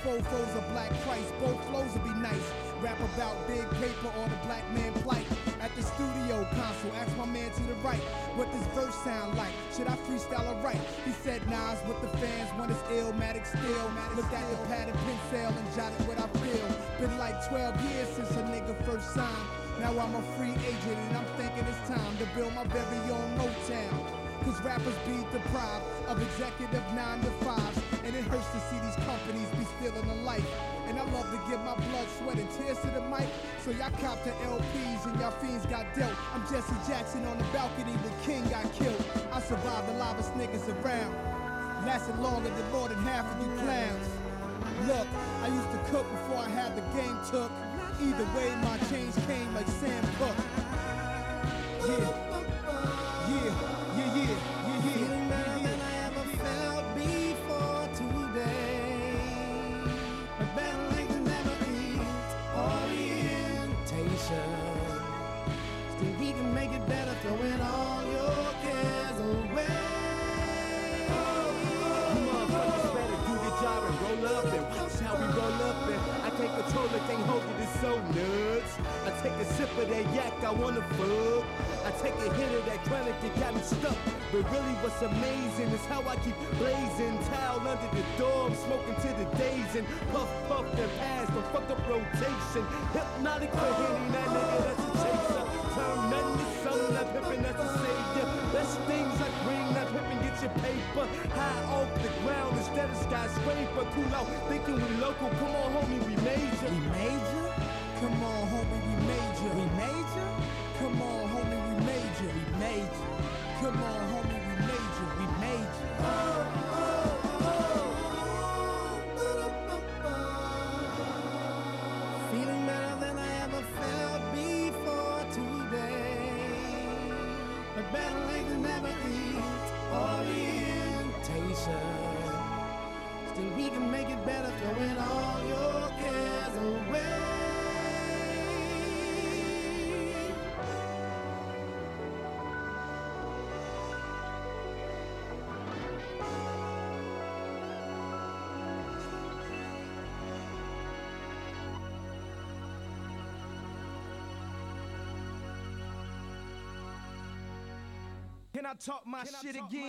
fofos of black Christ, both flows will be nice. Rap about big paper or the black man plight. At the studio console, ask my man to the right, what this verse sound like? Should I freestyle or write? He said Nas with the fans when it's illmatic still. Looked at the pad and pencil and jotted what I feel. Been like twelve years since a nigga first signed. Now I'm a free agent and I'm thinking it's time to build my very own Motown. Cause rappers be deprived of executive nine to fives, and it hurts to see these companies be stealing the life. And I love to give my blood, sweat, and tears to the mic. So y'all cop the L Ps and y'all fiends got dealt. I'm Jesse Jackson on the balcony when King got killed. I survived the livest niggas around. Lasted longer than more than half of you clowns. Look, I used to cook before I had the game took. Either way, my change came like Sam Cooke. Yeah, yeah, yeah, yeah, yeah, yeah. Feeling better than I ever felt before today. A better late than never be. Orientation. Still we can make it better, throwing all your cares away. You motherfuckers better do your job and roll up and watch how we roll up and I can't control it, can't hold it, it's so nuts. I take a sip of that yak, I wanna fuck. I take a hit of that chronic that got me stuck. But really what's amazing is how I keep blazing. Towel under the door, I'm smoking to the days and puff, puff, and pass the fucked up rotation. Hypnotic for hitting that nigga that's a chaser. Turn nothing to something, that pimpin' that's a savior. Best things like green, that pimpin' get your paper. High off the ground instead of skyscraper. Cool out, thinking we local, come on homie, we major. We major? Come on homie, we major. We major? Come on homie, we major. We major. Come on homie, we major. We major. Feeling better than I ever felt before today. But better late than never be. Orientation. Still we can make it better, throwing all your cares away. Can I talk my Can shit again?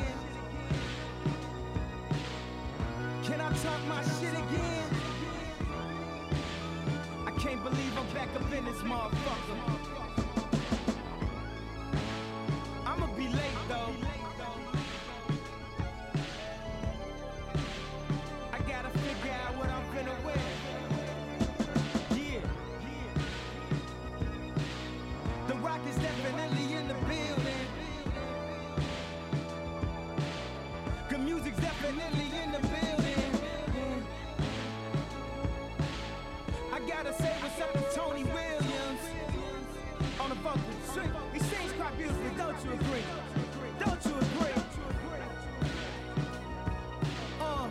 Can I talk my shit again? I can't believe I'm back up in this motherfucker. I'ma be late though. I gotta figure out what I'm finna wear. Yeah. The Rock is definitely in the building. Good music's definitely in the building. I gotta say what's up to Tony Williams on the vocals. He sings quite beautifully, don't you agree? Don't you agree? Uh.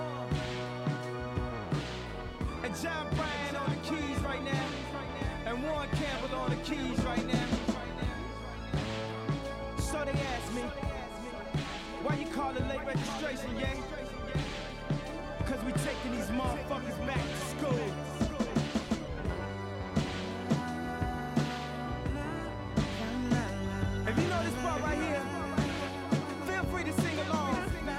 And John Bryan on the keys right now, and Warren Campbell on the keys right now. So they ask me, why you call it late registration, yeah? Cause we taking these motherfuckers back to school. If you know this part right here, feel free to sing along.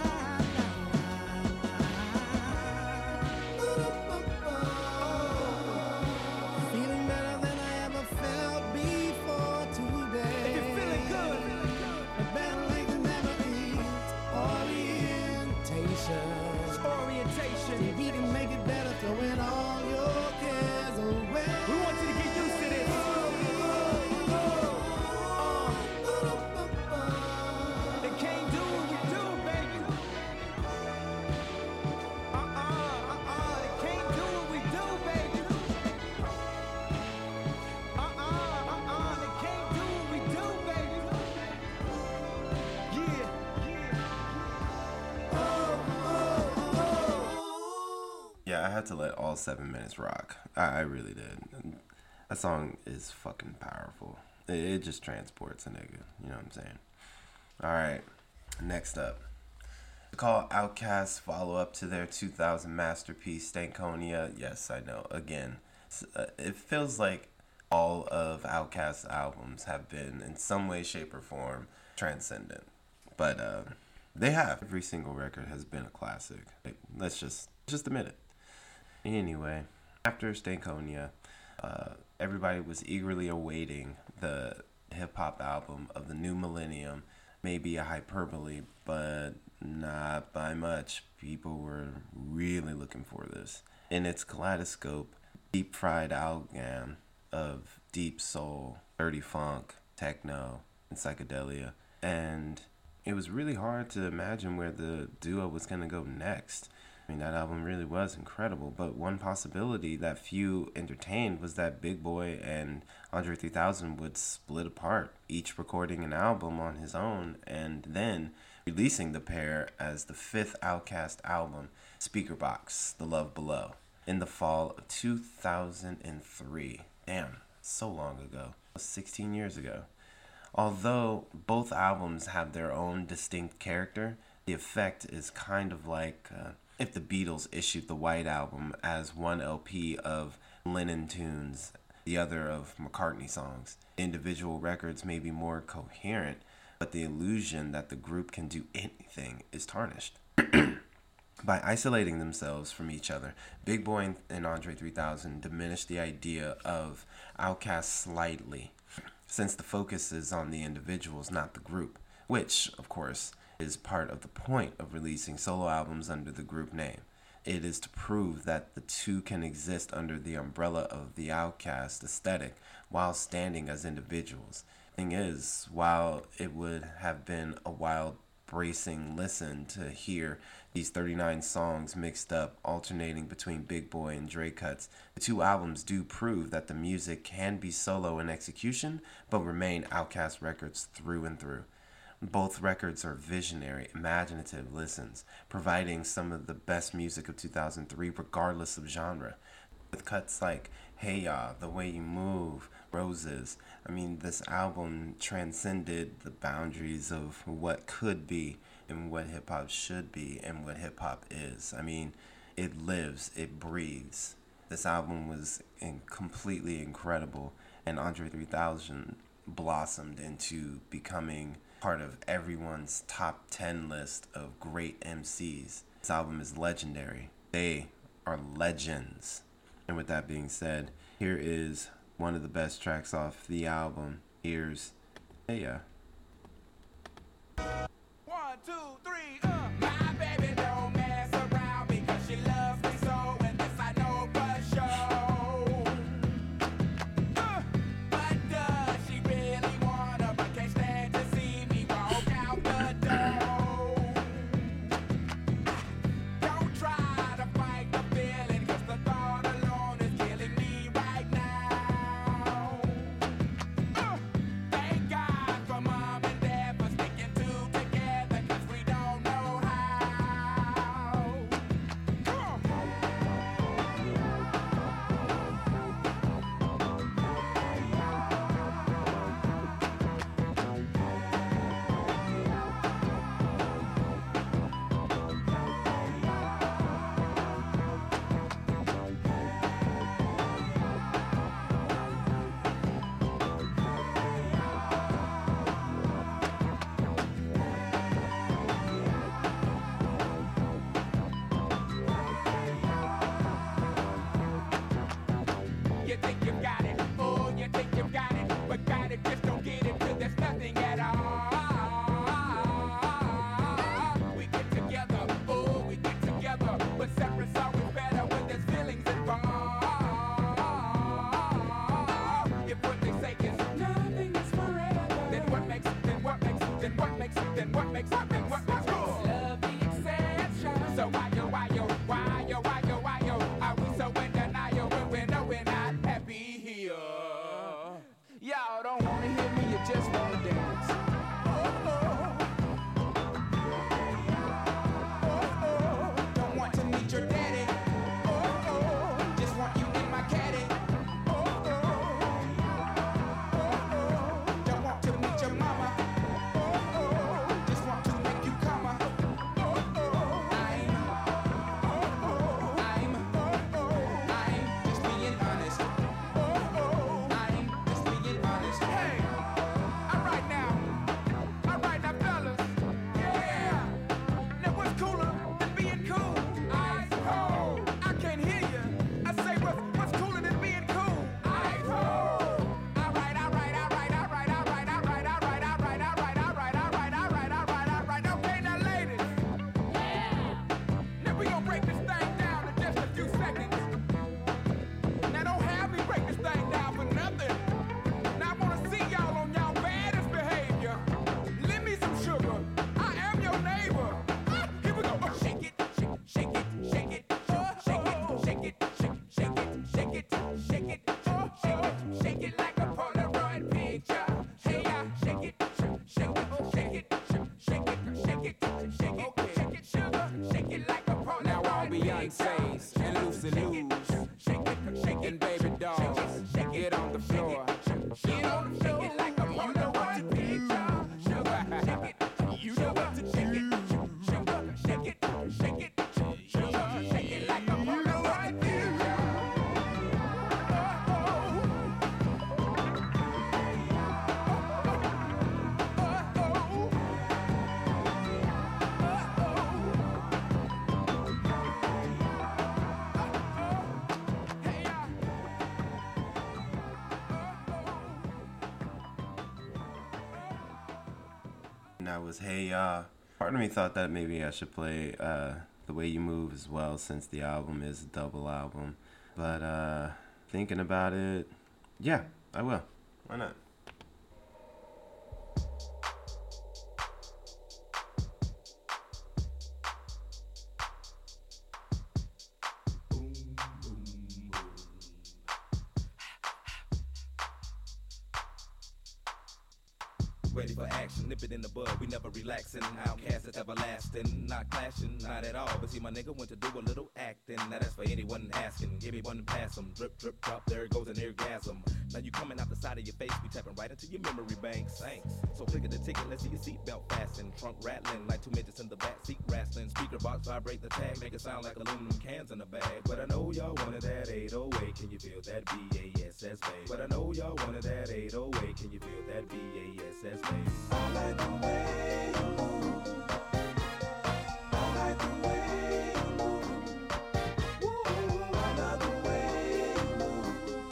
Feeling better than I ever felt before today. If you're feeling good, but better late than never be. Orientation. it's orientation. See, we can make it better, throwing all your cares away. We want you to get used to this. Uh, they can't do what we do, baby. Uh-uh, uh-uh, they can't do what we do, baby. Uh-uh, uh-uh, they can't do what we do, baby. Yeah, Yeah, I had to let all seven minutes rock. I, I really did. And that song is fucking powerful. It, it just transports a nigga. You know what I'm saying? All right. Next up. call Outkast's follow-up to their two thousand masterpiece, Stankonia. Yes, I know, again, uh, it feels like all of Outkast's albums have been, in some way, shape, or form, transcendent. But uh, they have. Every single record has been a classic. Like, let's just, just admit it. Anyway, after Stankonia, uh, everybody was eagerly awaiting the hip-hop album of the new millennium. Maybe a hyperbole, but not by much. People were really looking for this. In its kaleidoscope, deep-fried amalgam of deep soul, dirty funk, techno, and psychedelia. And it was really hard to imagine where the duo was going to go next. I mean, that album really was incredible, but one possibility that few entertained was that Big Boi and Andre three thousand would split apart, each recording an album on his own, and then releasing the pair as the fifth Outkast album, Speakerboxxx, The Love Below, in the fall of two thousand three. Damn, so long ago. sixteen years ago. Although both albums have their own distinct character, the effect is kind of like uh, if the Beatles issued the White Album as one L P of Lennon tunes, the other of McCartney songs. Individual records may be more coherent, but the illusion that the group can do anything is tarnished. By isolating themselves from each other, Big Boi and Andre three thousand diminished the idea of Outkast slightly, since the focus is on the individuals, not the group, which, of course, is part of the point of releasing solo albums under the group name. It is to prove that the two can exist under the umbrella of the Outkast aesthetic while standing as individuals. Thing is, while it would have been a wild, bracing listen to hear these thirty-nine songs mixed up, alternating between Big Boi and Dre cuts, the two albums do prove that the music can be solo in execution, but remain Outkast records through and through. Both records are visionary, imaginative listens, providing some of the best music of two thousand three regardless of genre. With cuts like Hey Ya, The Way You Move, Roses, I mean, this album transcended the boundaries of what could be and what hip-hop should be and what hip-hop is. I mean, it lives, it breathes. This album was in completely incredible, and Andre three thousand blossomed into becoming part of everyone's top ten list of great M Cs. This album is legendary. They are legends. And with that being said, here is one of the best tracks off the album. Here's Hey Ya. One, two, three, uh. My baby don't mess around because she loves me so, and this I know for sure. Uh, but does she really wanna, but can't stand to see me walk out the door? Don't try to fight the feeling, cause the thought alone is killing me right now. Uh, thank God for mom and dad for sticking two together, cause we don't know how. Come on. You think you got it, oh, you think you got it, but got it, just don't get it till there's nothing at all. We get together, oh, we get together, but separate's always better when there's feelings involved. If what they say is nothing is forever, then what makes, then what makes, then what makes, then what makes, then what makes love the exception? So why yo, why yo, why yo, why yo, why yo, are we so in denial when we know we're not happy here? Y'all don't wanna hear me, you just wanna dance. Oh, oh. Oh, oh. Don't want to meet your daddy. Oh, oh. Just want you in my caddy. Oh, oh. Oh, oh. Don't want to meet your mama. Oh, oh. Just want to make And that was Hey Ya. Part of me thought that maybe I should play uh, The Way You Move as well, since the album is a double album. But uh, thinking about it, yeah, I will. Why not? Ready for action, nip it in the bud, we never relaxing. Outcast is everlasting, not clashing, not at all. But see, my nigga went to do a little acting. Now that's for anyone asking. Give me one and pass 'em. Drip, drip, drop, there goes an orgasm. Now you coming out the side of your face, we tapping right into your memory banks. Thanks. So click at the ticket, let's see your seatbelt fasten. Trunk rattling like two midgets in the back seat wrestling. Speaker box vibrate the tag, make it sound like aluminum cans in a bag. But I know y'all wanted that eight oh eight, can you feel that B A S S bass? But I know y'all wanted that eight oh eight, can you feel that B A S S bass? I like the way you move. I like the way you move. Ooh, I love the way you move.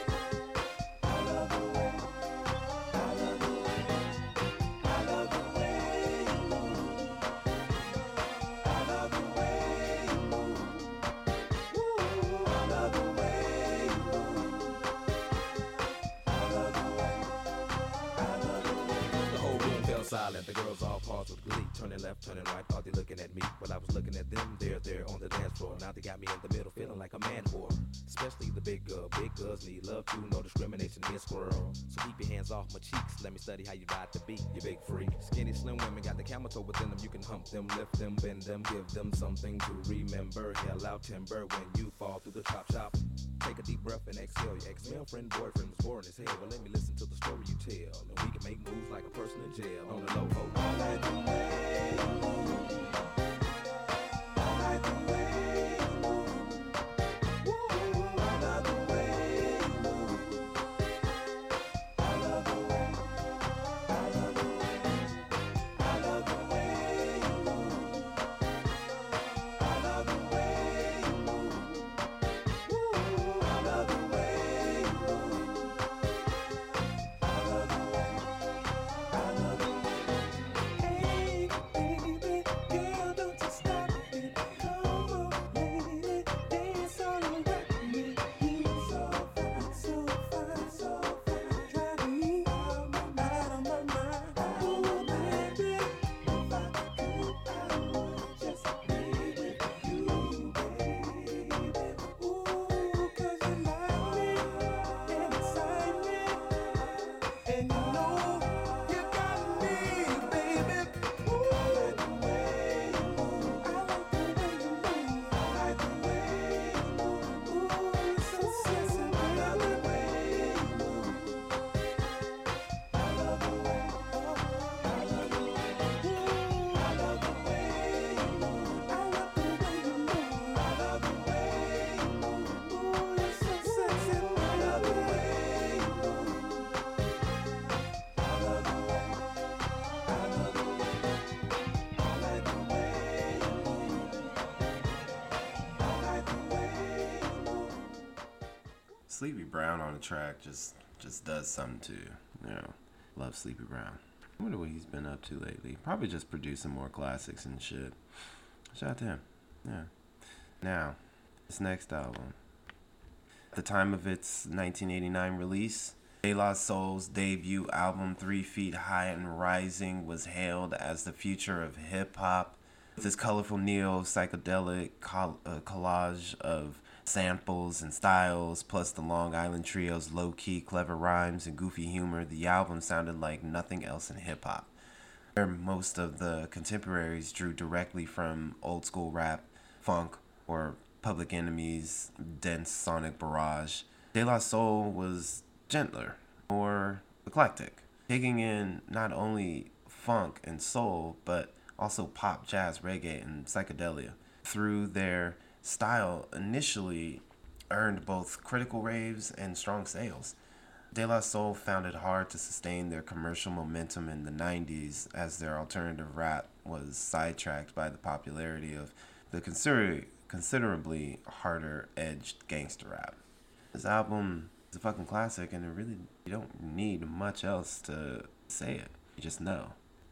I love the way, I love the way, I love the way you move. I love the way you move. Ooh, I love the way you move. I love the way, I love the way. The whole room fell silent. The girls all paused with glee. Turning left, turning right, thought they looking at me. But I was looking at them, they're there on the dance floor. Now they got me in the middle, feeling like a man whore. Especially the big girl. Big girls need love too, no discrimination here, squirrel. So keep your hands off my cheeks. Let me study how you ride the beat, you big freak. Skinny, slim women got the camel toe within them. You can hump them, lift them, bend them, give them something to remember. Hell out timber when you fall through the chop shop. Take a deep breath and exhale. Your ex-girlfriend, boyfriend was boring as hell. Well, let me listen to the story you tell. And we can make moves like a person in jail. On the low, ho. I like the way you move. I like the way you move. Ooh, I love the way you move. I love the way, I love the way, I love the way you move. I love the way you move. Ooh, I love the way you move. I love the way, I love the way. Hey, baby, girl, don't you stop it. Come on, lady, dance all around me. You're so fine, so fine, so fine, driving me out my mind, on my mind. Ooh, baby, if I could, I would just be with you, baby. Ooh, 'cause you like me and excite me, and you know you got me, baby. Ooh, I like the way you move. I like the way you move. I like the way you move. Ooh, so sexy, I love the way you move. I love the way, I love the way. Ooh, I love the way you move. I love the way you move. I love the way you move. Ooh, you're so sexy, I love the way you move. I love the way, I love the way. I like the way you move. I like the way you move. Sleepy Brown on the track just just does something to you. You know, love Sleepy Brown. I wonder what he's been up to lately. Probably just producing more classics and shit. Shout out to him. Yeah. Now, this next album. At the time of its nineteen eighty-nine release, De La Soul's debut album, Three Feet High and Rising, was hailed as the future of hip-hop. With its colorful neo-psychedelic col- uh, collage of samples and styles, plus the Long Island Trio's low-key, clever rhymes and goofy humor, the album sounded like nothing else in hip-hop. Where most of the contemporaries drew directly from old-school rap, funk, or Public Enemy's dense sonic barrage, De La Soul was gentler, more eclectic, taking in not only funk and soul, but also pop, jazz, reggae, and psychedelia. Through their style initially earned both critical raves and strong sales. De La Soul found it hard to sustain their commercial momentum in the nineties as their alternative rap was sidetracked by the popularity of the consider- considerably harder-edged gangster rap. This album is a fucking classic, and it really, you don't need much else to say it. You just know.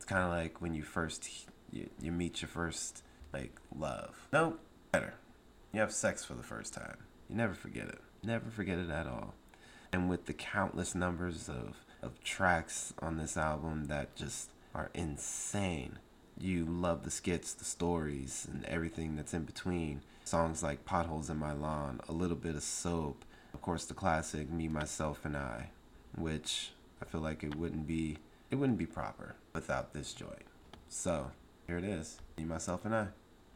It's kind of like when you first you, you meet your first like love. No, better. You have sex for the first time. You never forget it. Never forget it at all. And with the countless numbers of, of tracks on this album that just are insane. You love the skits, the stories, and everything that's in between. Songs like Potholes in My Lawn, A Little Bit of Soap, of course the classic Me, Myself, and I, which I feel like it wouldn't be it wouldn't be proper without this joint. So here it is, Me, Myself, and I.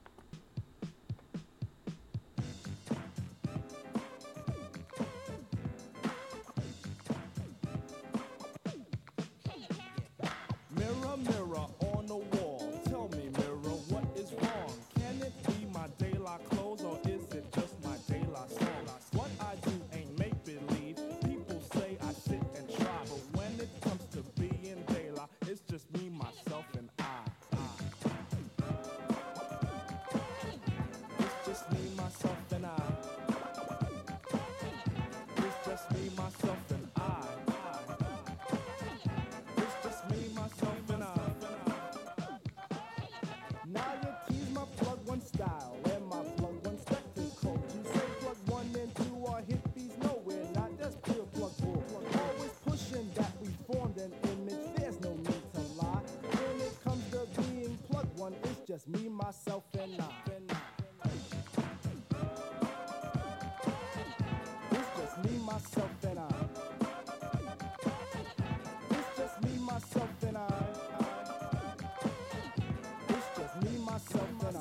Mirror, mirror on the wall, tell me, mirror, what is wrong? Can it be my daylight clothes or is it just my daylight song? What I do ain't make believe. People say I sit and try, but when it comes to being daylight, it's just me, myself, and I. I. It's just me, myself, and I. It's just me, myself, and I. It's just me, myself, and I. Now you tease my plug one style and my plug one spectacle. You say plug one and two are hippies. No, we're not. That's pure plug bull. Always pushing that we formed an image. There's no need to lie. When it comes to being plug one, it's just me, myself, and I. It's just me, myself, and I. It's just me, myself, and I. It's just me, myself, and I.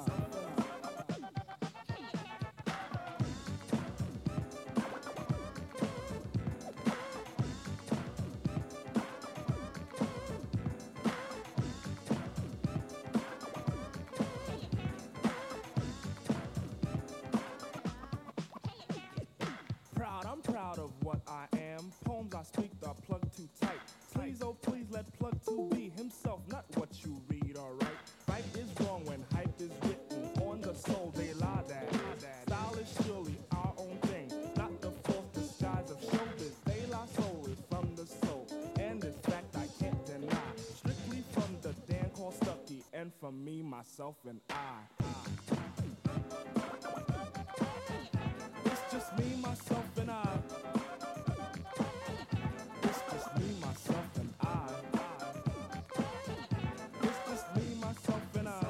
Proud, I'm proud of what I am. Poems I speak are plugged too tight. Please, oh please, let plug two be himself, not what you read, alright? Right is wrong when hype is written on the soul, they lie that. Style is surely our own thing, not the false disguise of showbiz. They lie soul is from the soul, and this fact I can't deny. Strictly from the Dan called Stucky, and from me, myself, and I. I. It's just me, myself, and I. It's just me, myself, and I. It's just me, myself, and I.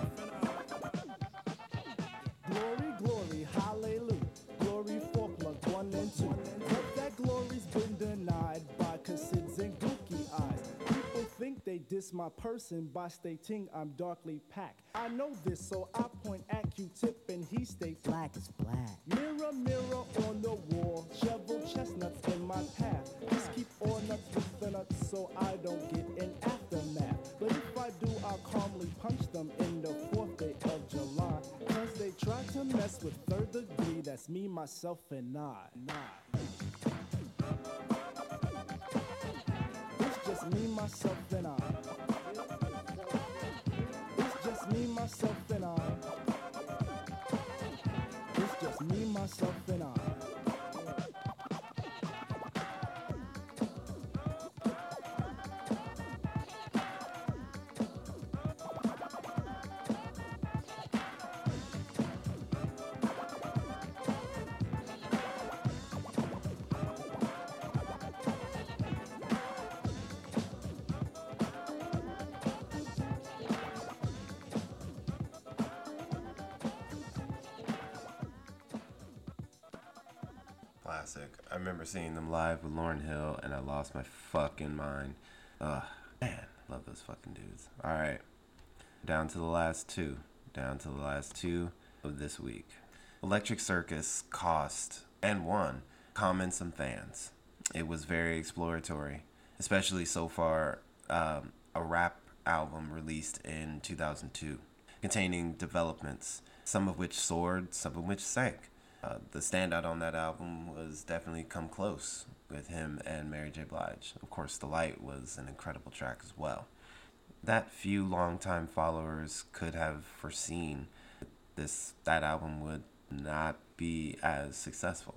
Glory, glory, hallelujah. Glory for plug one and two. But that glory's been denied by Cassids and gookie eyes. People think they diss my person by stating I'm darkly packed. I know this, so I point at Q-Tip and he states black is black. Mirror, mirror on the wall, shovel chestnuts in my path. Just keep all nuts with the nuts so I don't get an aftermath. But if I do, I'll calmly punch them in the fourth day of July. Cause they try to mess with third degree, that's me, myself, and I. Nah. It's just me, myself, and I. It's just me, myself, and I. It's just me, myself, and I. Classic. I remember seeing them live with Lauryn Hill, and I lost my fucking mind. Ugh, man, love those fucking dudes. All right, down to the last two. Down to the last two of this week. Electric Circus cost and won comments and fans. It was very exploratory, especially so far. Um, a rap album released in two thousand two, containing developments, some of which soared, some of which sank. Uh, the standout on that album was definitely Come Close with him and Mary J. Blige. Of course, The Light was an incredible track as well. That few longtime followers could have foreseen this that album would not be as successful.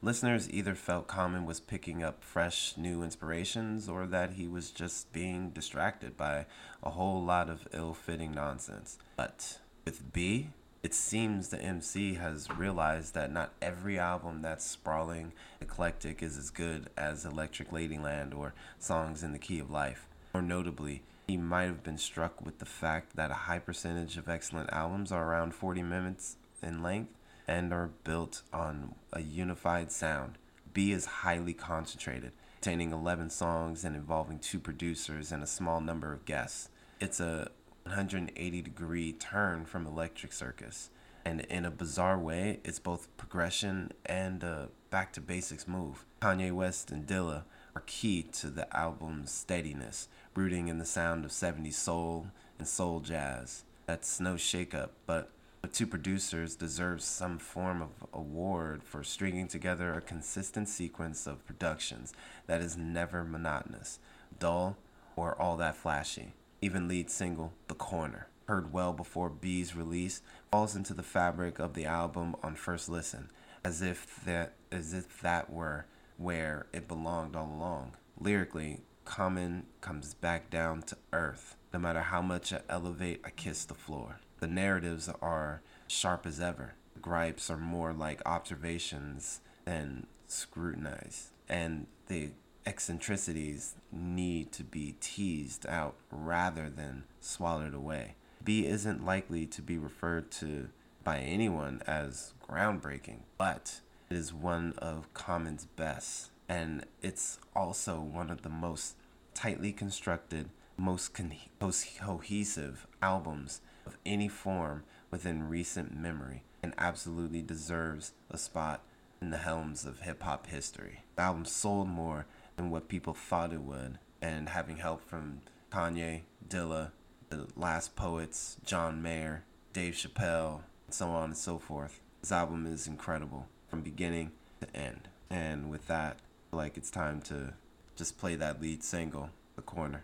Listeners either felt Common was picking up fresh, new inspirations or that he was just being distracted by a whole lot of ill-fitting nonsense. But with B, it seems the M C has realized that not every album that's sprawling, eclectic is as good as Electric Ladyland or Songs in the Key of Life. More notably, he might have been struck with the fact that a high percentage of excellent albums are around forty minutes in length and are built on a unified sound. B is highly concentrated, containing eleven songs and involving two producers and a small number of guests. It's a one hundred eighty degree turn from Electric Circus, and in a bizarre way, it's both progression and a back to basics move. Kanye West and Dilla are key to the album's steadiness, rooting in the sound of seventies soul and soul jazz. That's no shakeup, but the two producers deserve some form of award for stringing together a consistent sequence of productions that is never monotonous, dull, or all that flashy. Even lead single, The Corner, heard well before B's release, falls into the fabric of the album on first listen, as if that as if that were where it belonged all along. Lyrically, Common comes back down to earth. No matter how much I elevate, I kiss the floor. The narratives are sharp as ever. The gripes are more like observations than scrutinized, and the eccentricities need to be teased out rather than swallowed away. B isn't likely to be referred to by anyone as groundbreaking, but it is one of Common's best, and it's also one of the most tightly constructed, most, con- most cohesive albums of any form within recent memory, and absolutely deserves a spot in the helms of hip-hop history. The album sold more than what people thought it would, and having help from Kanye, Dilla, The Last Poets, John Mayer, Dave Chappelle, and so on and so forth, this album is incredible from beginning to end. And with that, I feel like it's time to just play that lead single, The Corner.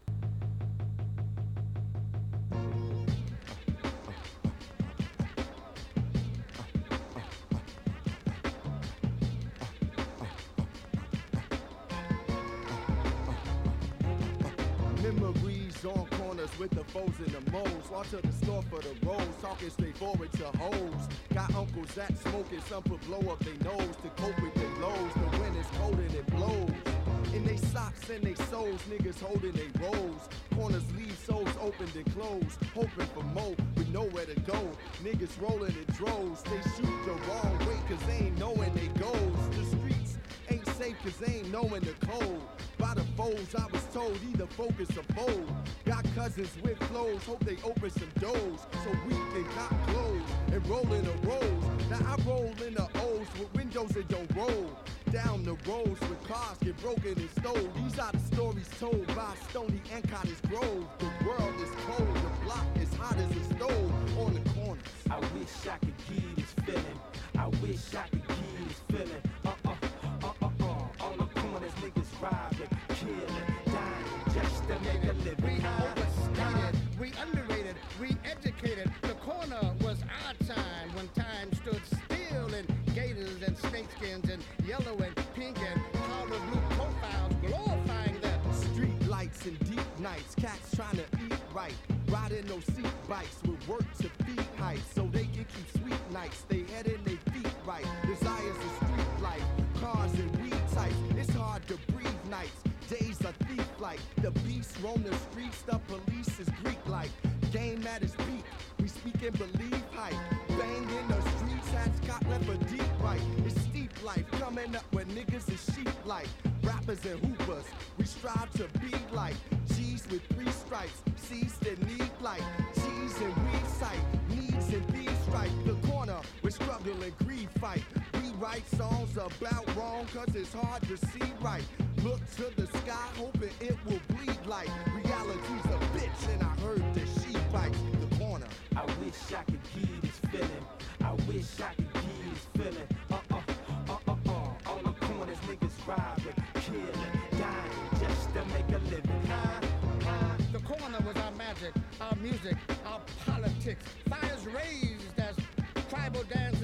Memories on corners with the foes and the moles. Walk to the store for the rolls, talking straight forward to hoes. Got uncles that smoking, some put blow up their nose to cope with their lows. The wind is cold and it blows. In they socks and they soles, niggas holding they rolls. Corners leave souls opened and closed, hoping for more with nowhere to go. Niggas rolling in droves, they shoot the wrong way cause they ain't knowing they goes. The streets ain't safe cause they ain't knowing the code. By the foes I was told either focus or fold. Got cousins with flows, hope they open some doors so we can cop clothes and roll in the rolls. Now I roll in the O's with windows that don't roll. Down the roads with cars get broken and stole. These are the stories told by Stony and Cottage Grove. The world is cold, the block is hot as a stove on the corners. I wish I could give this feeling. I wish I could give this feeling. Uh uh uh uh uh. On the corners, niggas robbing, killing, dying just to make a living. We overstated, we underrated, we educated. The corner was our time when time stood still in gators and snakeskins and yellow and pink and powder blue profiles glorifying the street lights and deep nights. Cats trying to eat right, riding those seat bikes with work to feed heights so they can keep sweet nights. They head in they feet right. Desires of street life, cars and weed types. It's hard to breathe nights. Days are thief-like. The beast roam the streets. The police is Greek-like. Game at its peak. We speak and believe hype. Bang in the streets. Hats got left for deep right. It's steep life. Coming up where niggas is sheep like. Rappers and hoopers. We strive to be like G's with three stripes. C's that need like G's and weed sight. Needs and thieves strike. The corner with struggle and greed fight. We write songs about wrong cause it's hard to see right. Look to the sky hoping it will bleed like reality's a bitch and I heard that she bites the corner. I wish I could give this feeling. I wish I could give this feeling. Uh uh uh uh uh. On the corners, niggas robbing, killing, dying just to make a living. Huh? Huh? The corner was our magic, our music, our politics. Fires raised as tribal dances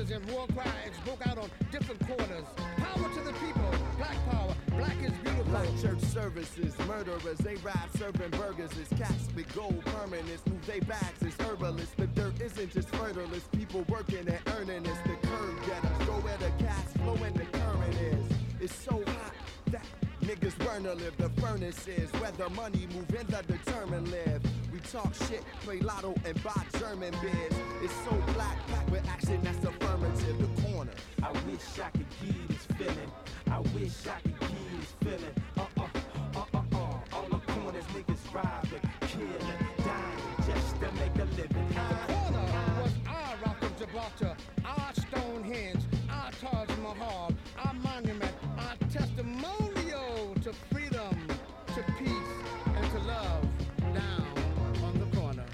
murders and war cries broke out on different corners. Power to the people, black power, black is beautiful. Black church services, murderers, they rap serving burgers. It's cats with gold permanents, move they bags, it's herbalists. The dirt isn't just fertile, it's people working and earning. It's the curve getters, go where the cash flow and the current is. It's so hot that niggas burn to live. The furnace is where the money move and the determined live. We talk shit, play lotto and buy German beers. It's so black, packed with action that's affirmative. The corner. I wish I could give this feeling. I wish I could give this feeling. Uh uh uh uh uh. All the corners niggas robbing, killing, dying just to make a living. The corner was our Rock of Gibraltar, our Stonehenge, our Taj Mahal, our monument, our testimonial to freedom, to peace, and to love down on the corner.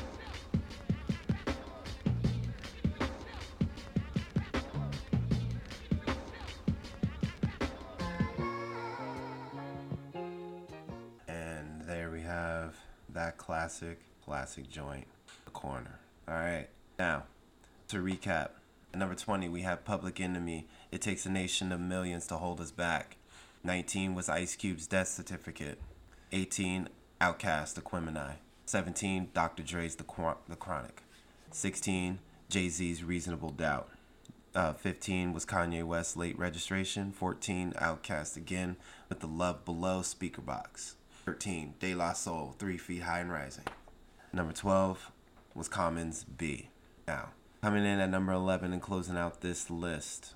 And there we have that classic, classic joint, The Corner. All right, now to recap. At number twenty, we have Public Enemy, It Takes a Nation of Millions to Hold Us Back. nineteen was Ice Cube's Death Certificate. eighteen, Outkast, Aquemini. seventeen, Doctor Dre's The, Qu- the Chronic. sixteen, Jay-Z's Reasonable Doubt. Uh, fifteen was Kanye West's Late Registration. fourteen, Outkast again with The Love Below Speaker Box. thirteen, De La Soul, Three Feet High and Rising. Number twelve was Common's B. Now, coming in at number eleven and closing out this list,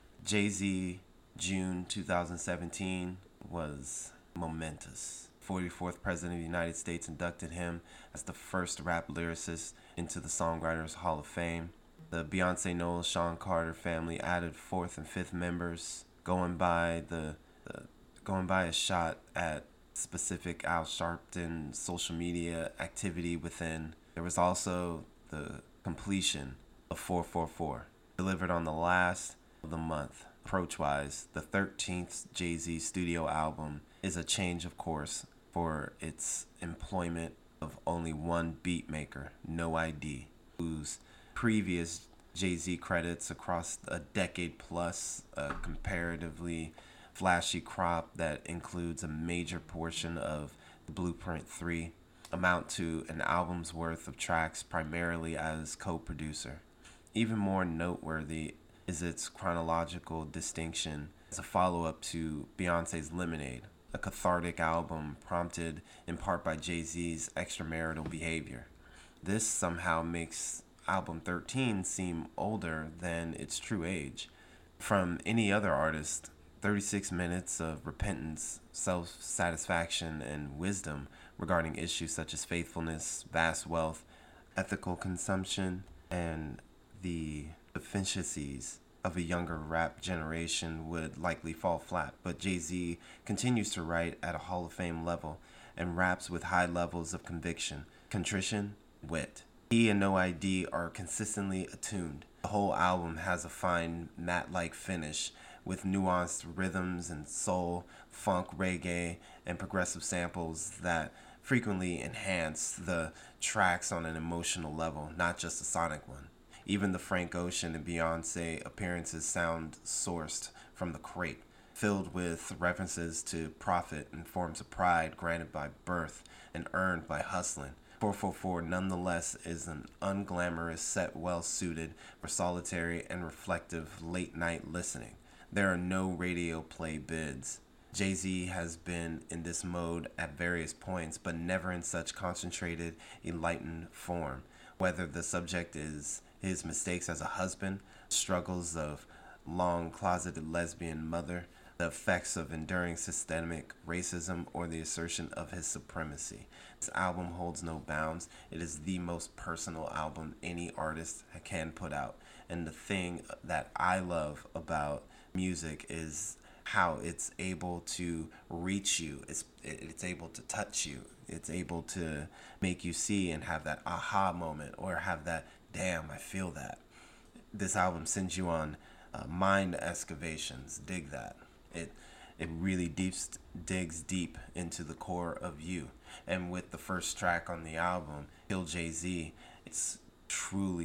Jay-Z, June twenty seventeen, was momentous. forty-fourth President of the United States inducted him as the first rap lyricist into the Songwriters Hall of Fame. The Beyonce Knowles Sean Carter family added fourth and fifth members, going by the, the going by a shot at specific Al Sharpton social media activity within. There was also the completion of four four four, delivered on the last of the month. Approach-wise, the thirteenth Jay-Z studio album is a change of course for its employment of only one beat maker, No I D, whose previous Jay-Z credits across a decade plus, a comparatively flashy crop that includes a major portion of Blueprint three, amount to an album's worth of tracks primarily as co-producer. Even more noteworthy is its chronological distinction as a follow-up to Beyonce's Lemonade, a cathartic album prompted in part by Jay-Z's extramarital behavior. This somehow makes album thirteen seem older than its true age. From any other artist, thirty-six minutes of repentance, self-satisfaction, and wisdom regarding issues such as faithfulness, vast wealth, ethical consumption, and the deficiencies of a younger rap generation would likely fall flat. But Jay-Z continues to write at a Hall of Fame level and raps with high levels of conviction, contrition, wit. He and No I D are consistently attuned. The whole album has a fine matte-like finish with nuanced rhythms and soul, funk, reggae, and progressive samples that frequently enhance the tracks on an emotional level, not just a sonic one. Even the Frank Ocean and Beyonce appearances sound sourced from the crate, filled with references to profit and forms of pride granted by birth and earned by hustling. four four four nonetheless is an unglamorous set well suited for solitary and reflective late night listening. There are no radio play bids. Jay-Z has been in this mode at various points, but never in such concentrated, enlightened form. Whether the subject is his mistakes as a husband, struggles of long-closeted lesbian mother, the effects of enduring systemic racism, or the assertion of his supremacy. This album holds no bounds. It is the most personal album any artist can put out. And the thing that I love about music is how it's able to reach you. It's it's able to touch you. It's able to make you see and have that aha moment, or have that, damn, I feel that. This album sends you on uh, mind excavations. Dig that. It it really deeps, digs deep into the core of you. And with the first track on the album, Kill Jay-Z, it's truly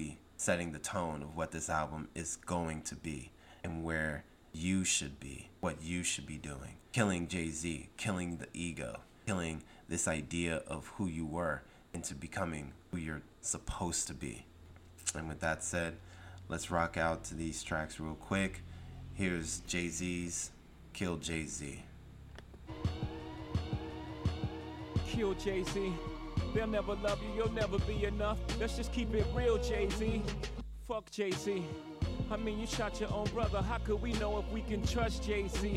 setting the tone of what this album is going to be and where you should be, what you should be doing. Killing Jay-Z, killing the ego, killing this idea of who you were into becoming who you're supposed to be. And with that said, let's rock out to these tracks real quick. Here's Jay-Z's Kill Jay-Z. Kill Jay-Z. They'll never love you, you'll never be enough. Let's just keep it real, Jay-Z. Fuck Jay-Z. I mean, you shot your own brother. How could we know if we can trust Jay-Z?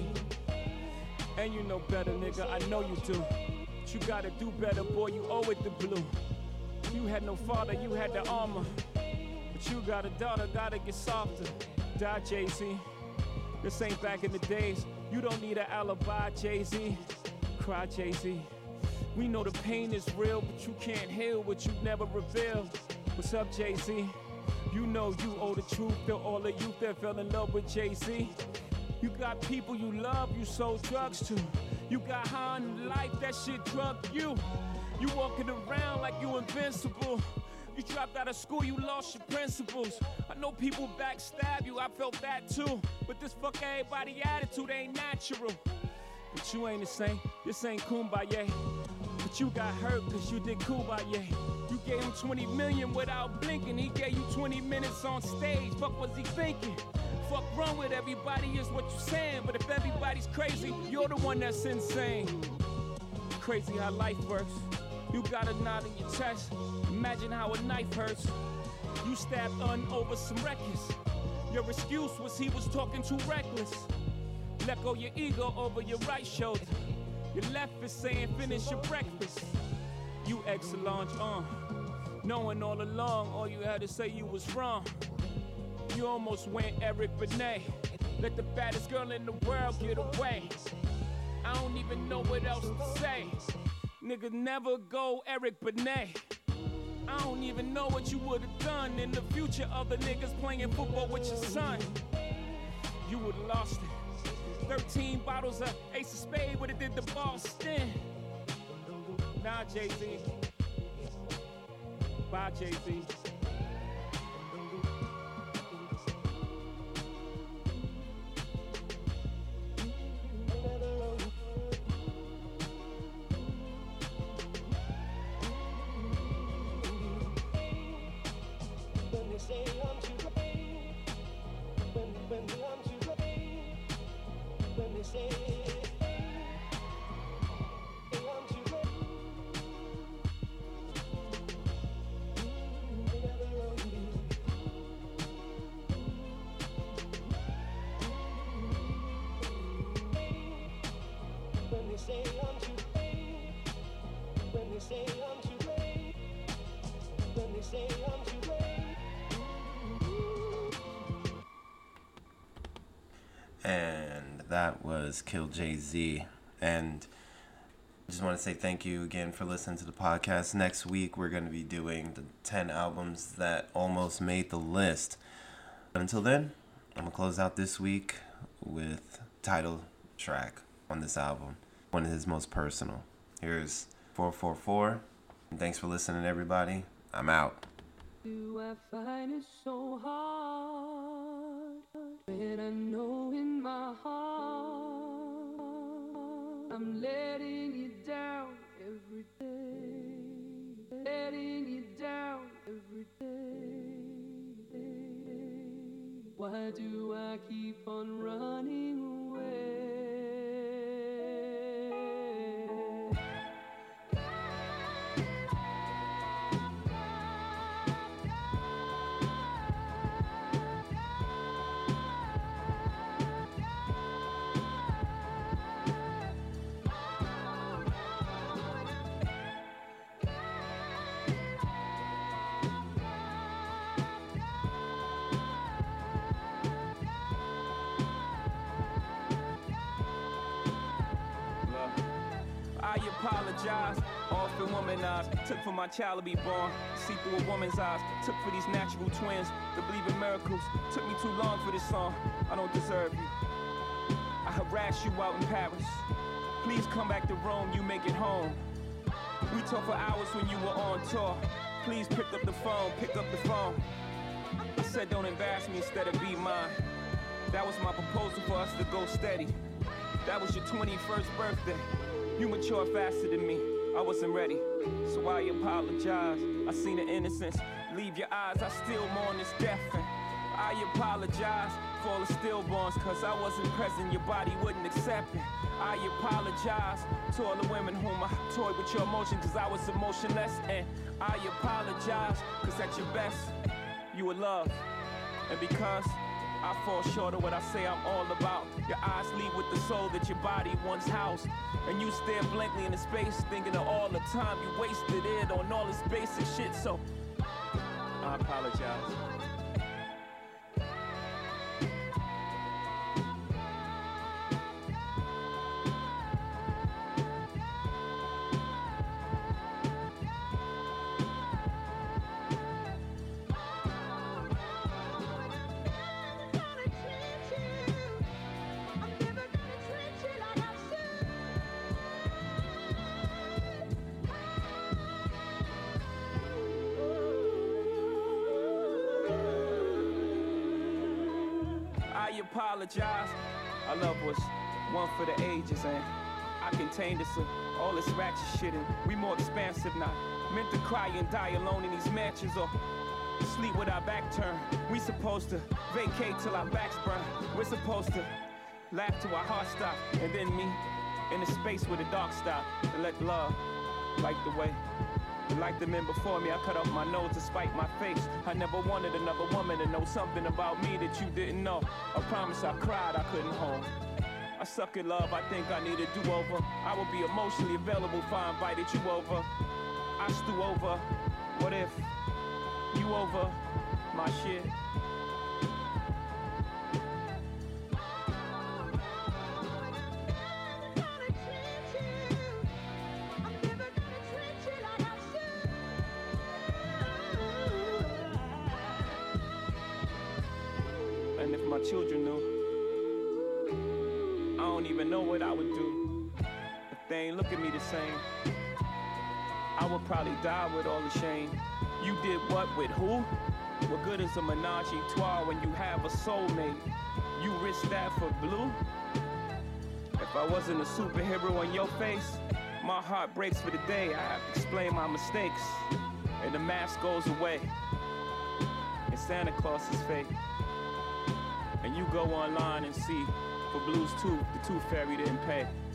And you know better, nigga. I know you do. But you gotta do better, boy. You owe it to Blue. You had no father, you had the armor. But you got a daughter, gotta get softer. Die, Jay-Z. This ain't back in the days. You don't need an alibi, Jay-Z. Cry, Jay-Z. We know the pain is real, but you can't heal what you never revealed. What's up, Jay-Z? You know you owe the truth to all the youth that fell in love with Jay-Z. You got people you love, you sold drugs to. You got high on life, that shit drugged you. You walking around like you invincible. You dropped out of school, you lost your principles. I know people backstab you, I felt that too. But this fuck everybody attitude ain't natural. But you ain't the same, this ain't Kumbaya. But you got hurt cause you did Kumbaya. You gave him twenty million without blinking. He gave you twenty minutes on stage, fuck was he thinking? Fuck wrong with everybody is what you saying. But if everybody's crazy, you're the one that's insane. Crazy how life works. You got a knot in your chest. Imagine how a knife hurts. You stabbed Un over some records. Your excuse was he was talking too reckless. Let go your ego over your right shoulder. Your left is saying finish your breakfast. You ex-Solange on. Knowing all along, all you had to say you was wrong. You almost went Eric Benet. Let the baddest girl in the world get away. I don't even know what else to say. Nigga, never go Eric Benet. I don't even know what you would've done in the future of the niggas playing football with your son. You would've lost it. Thirteen bottles of Ace of Spade would've did the Boston. Nah, Jay-Z. Bye, Jay-Z. And that was Kill Jay-Z. And I just want to say thank you again for listening to the podcast. Next week, we're going to be doing the ten albums that almost made the list. But until then, I'm going to close out this week with title track on this album, one of his most personal. Here's four four four. And thanks for listening, everybody. I'm out. Do I find it so hard when I know in my heart I'm letting you down every day, letting you down every day. Why do I keep on running away? I apologize, often womanized. Took for my child to be born, see through a woman's eyes. Took for these natural twins to believe in miracles. Took me too long for this song, I don't deserve you. I harassed you out in Paris. Please come back to Rome, you make it home. We talked for hours when you were on tour. Please pick up the phone, pick up the phone. I said don't embarrass me instead of be mine. That was my proposal for us to go steady. That was your twenty-first birthday. You matured faster than me. I wasn't ready, so I apologize. I seen the innocence leave your eyes. I still mourn this death, and I apologize for all the stillborns, cause I wasn't present, your body wouldn't accept it. I apologize to all the women whom I toyed with your emotion, cause I was emotionless. And I apologize, cause at your best, you were love. And because I fall short of what I say I'm all about, your eyes leave with the soul that your body once housed. And you stare blankly into space, thinking of all the time you wasted it on all this basic shit. So, I apologize. I apologize. Our love was one for the ages, and I contained us uh, all this ratchet shit, and we more expansive now. Meant to cry and die alone in these mansions, or sleep with our back turned. We supposed to vacate till our backs burn. We're supposed to laugh till our hearts stop, and then me in the space where the dark stop, and let love light the way. And like the men before me, I cut off my nose to spite my face. I never wanted another woman to know something about me that you didn't know. I promise I cried, I couldn't hold. I suck at love, I think I need a do-over. I will be emotionally available if I invited you over. I stew over, what if you over my shit? And if my children knew, I don't even know what I would do if they ain't look at me the same. I would probably die with all the shame. You did what with who? What good is a menage a trois when you have a soulmate? You risk that for blue? If I wasn't a superhero in your face, my heart breaks for the day. I have to explain my mistakes, and the mask goes away, and Santa Claus is fake. And you go online and see, for Blues Tooth, the Tooth Fairy didn't pay.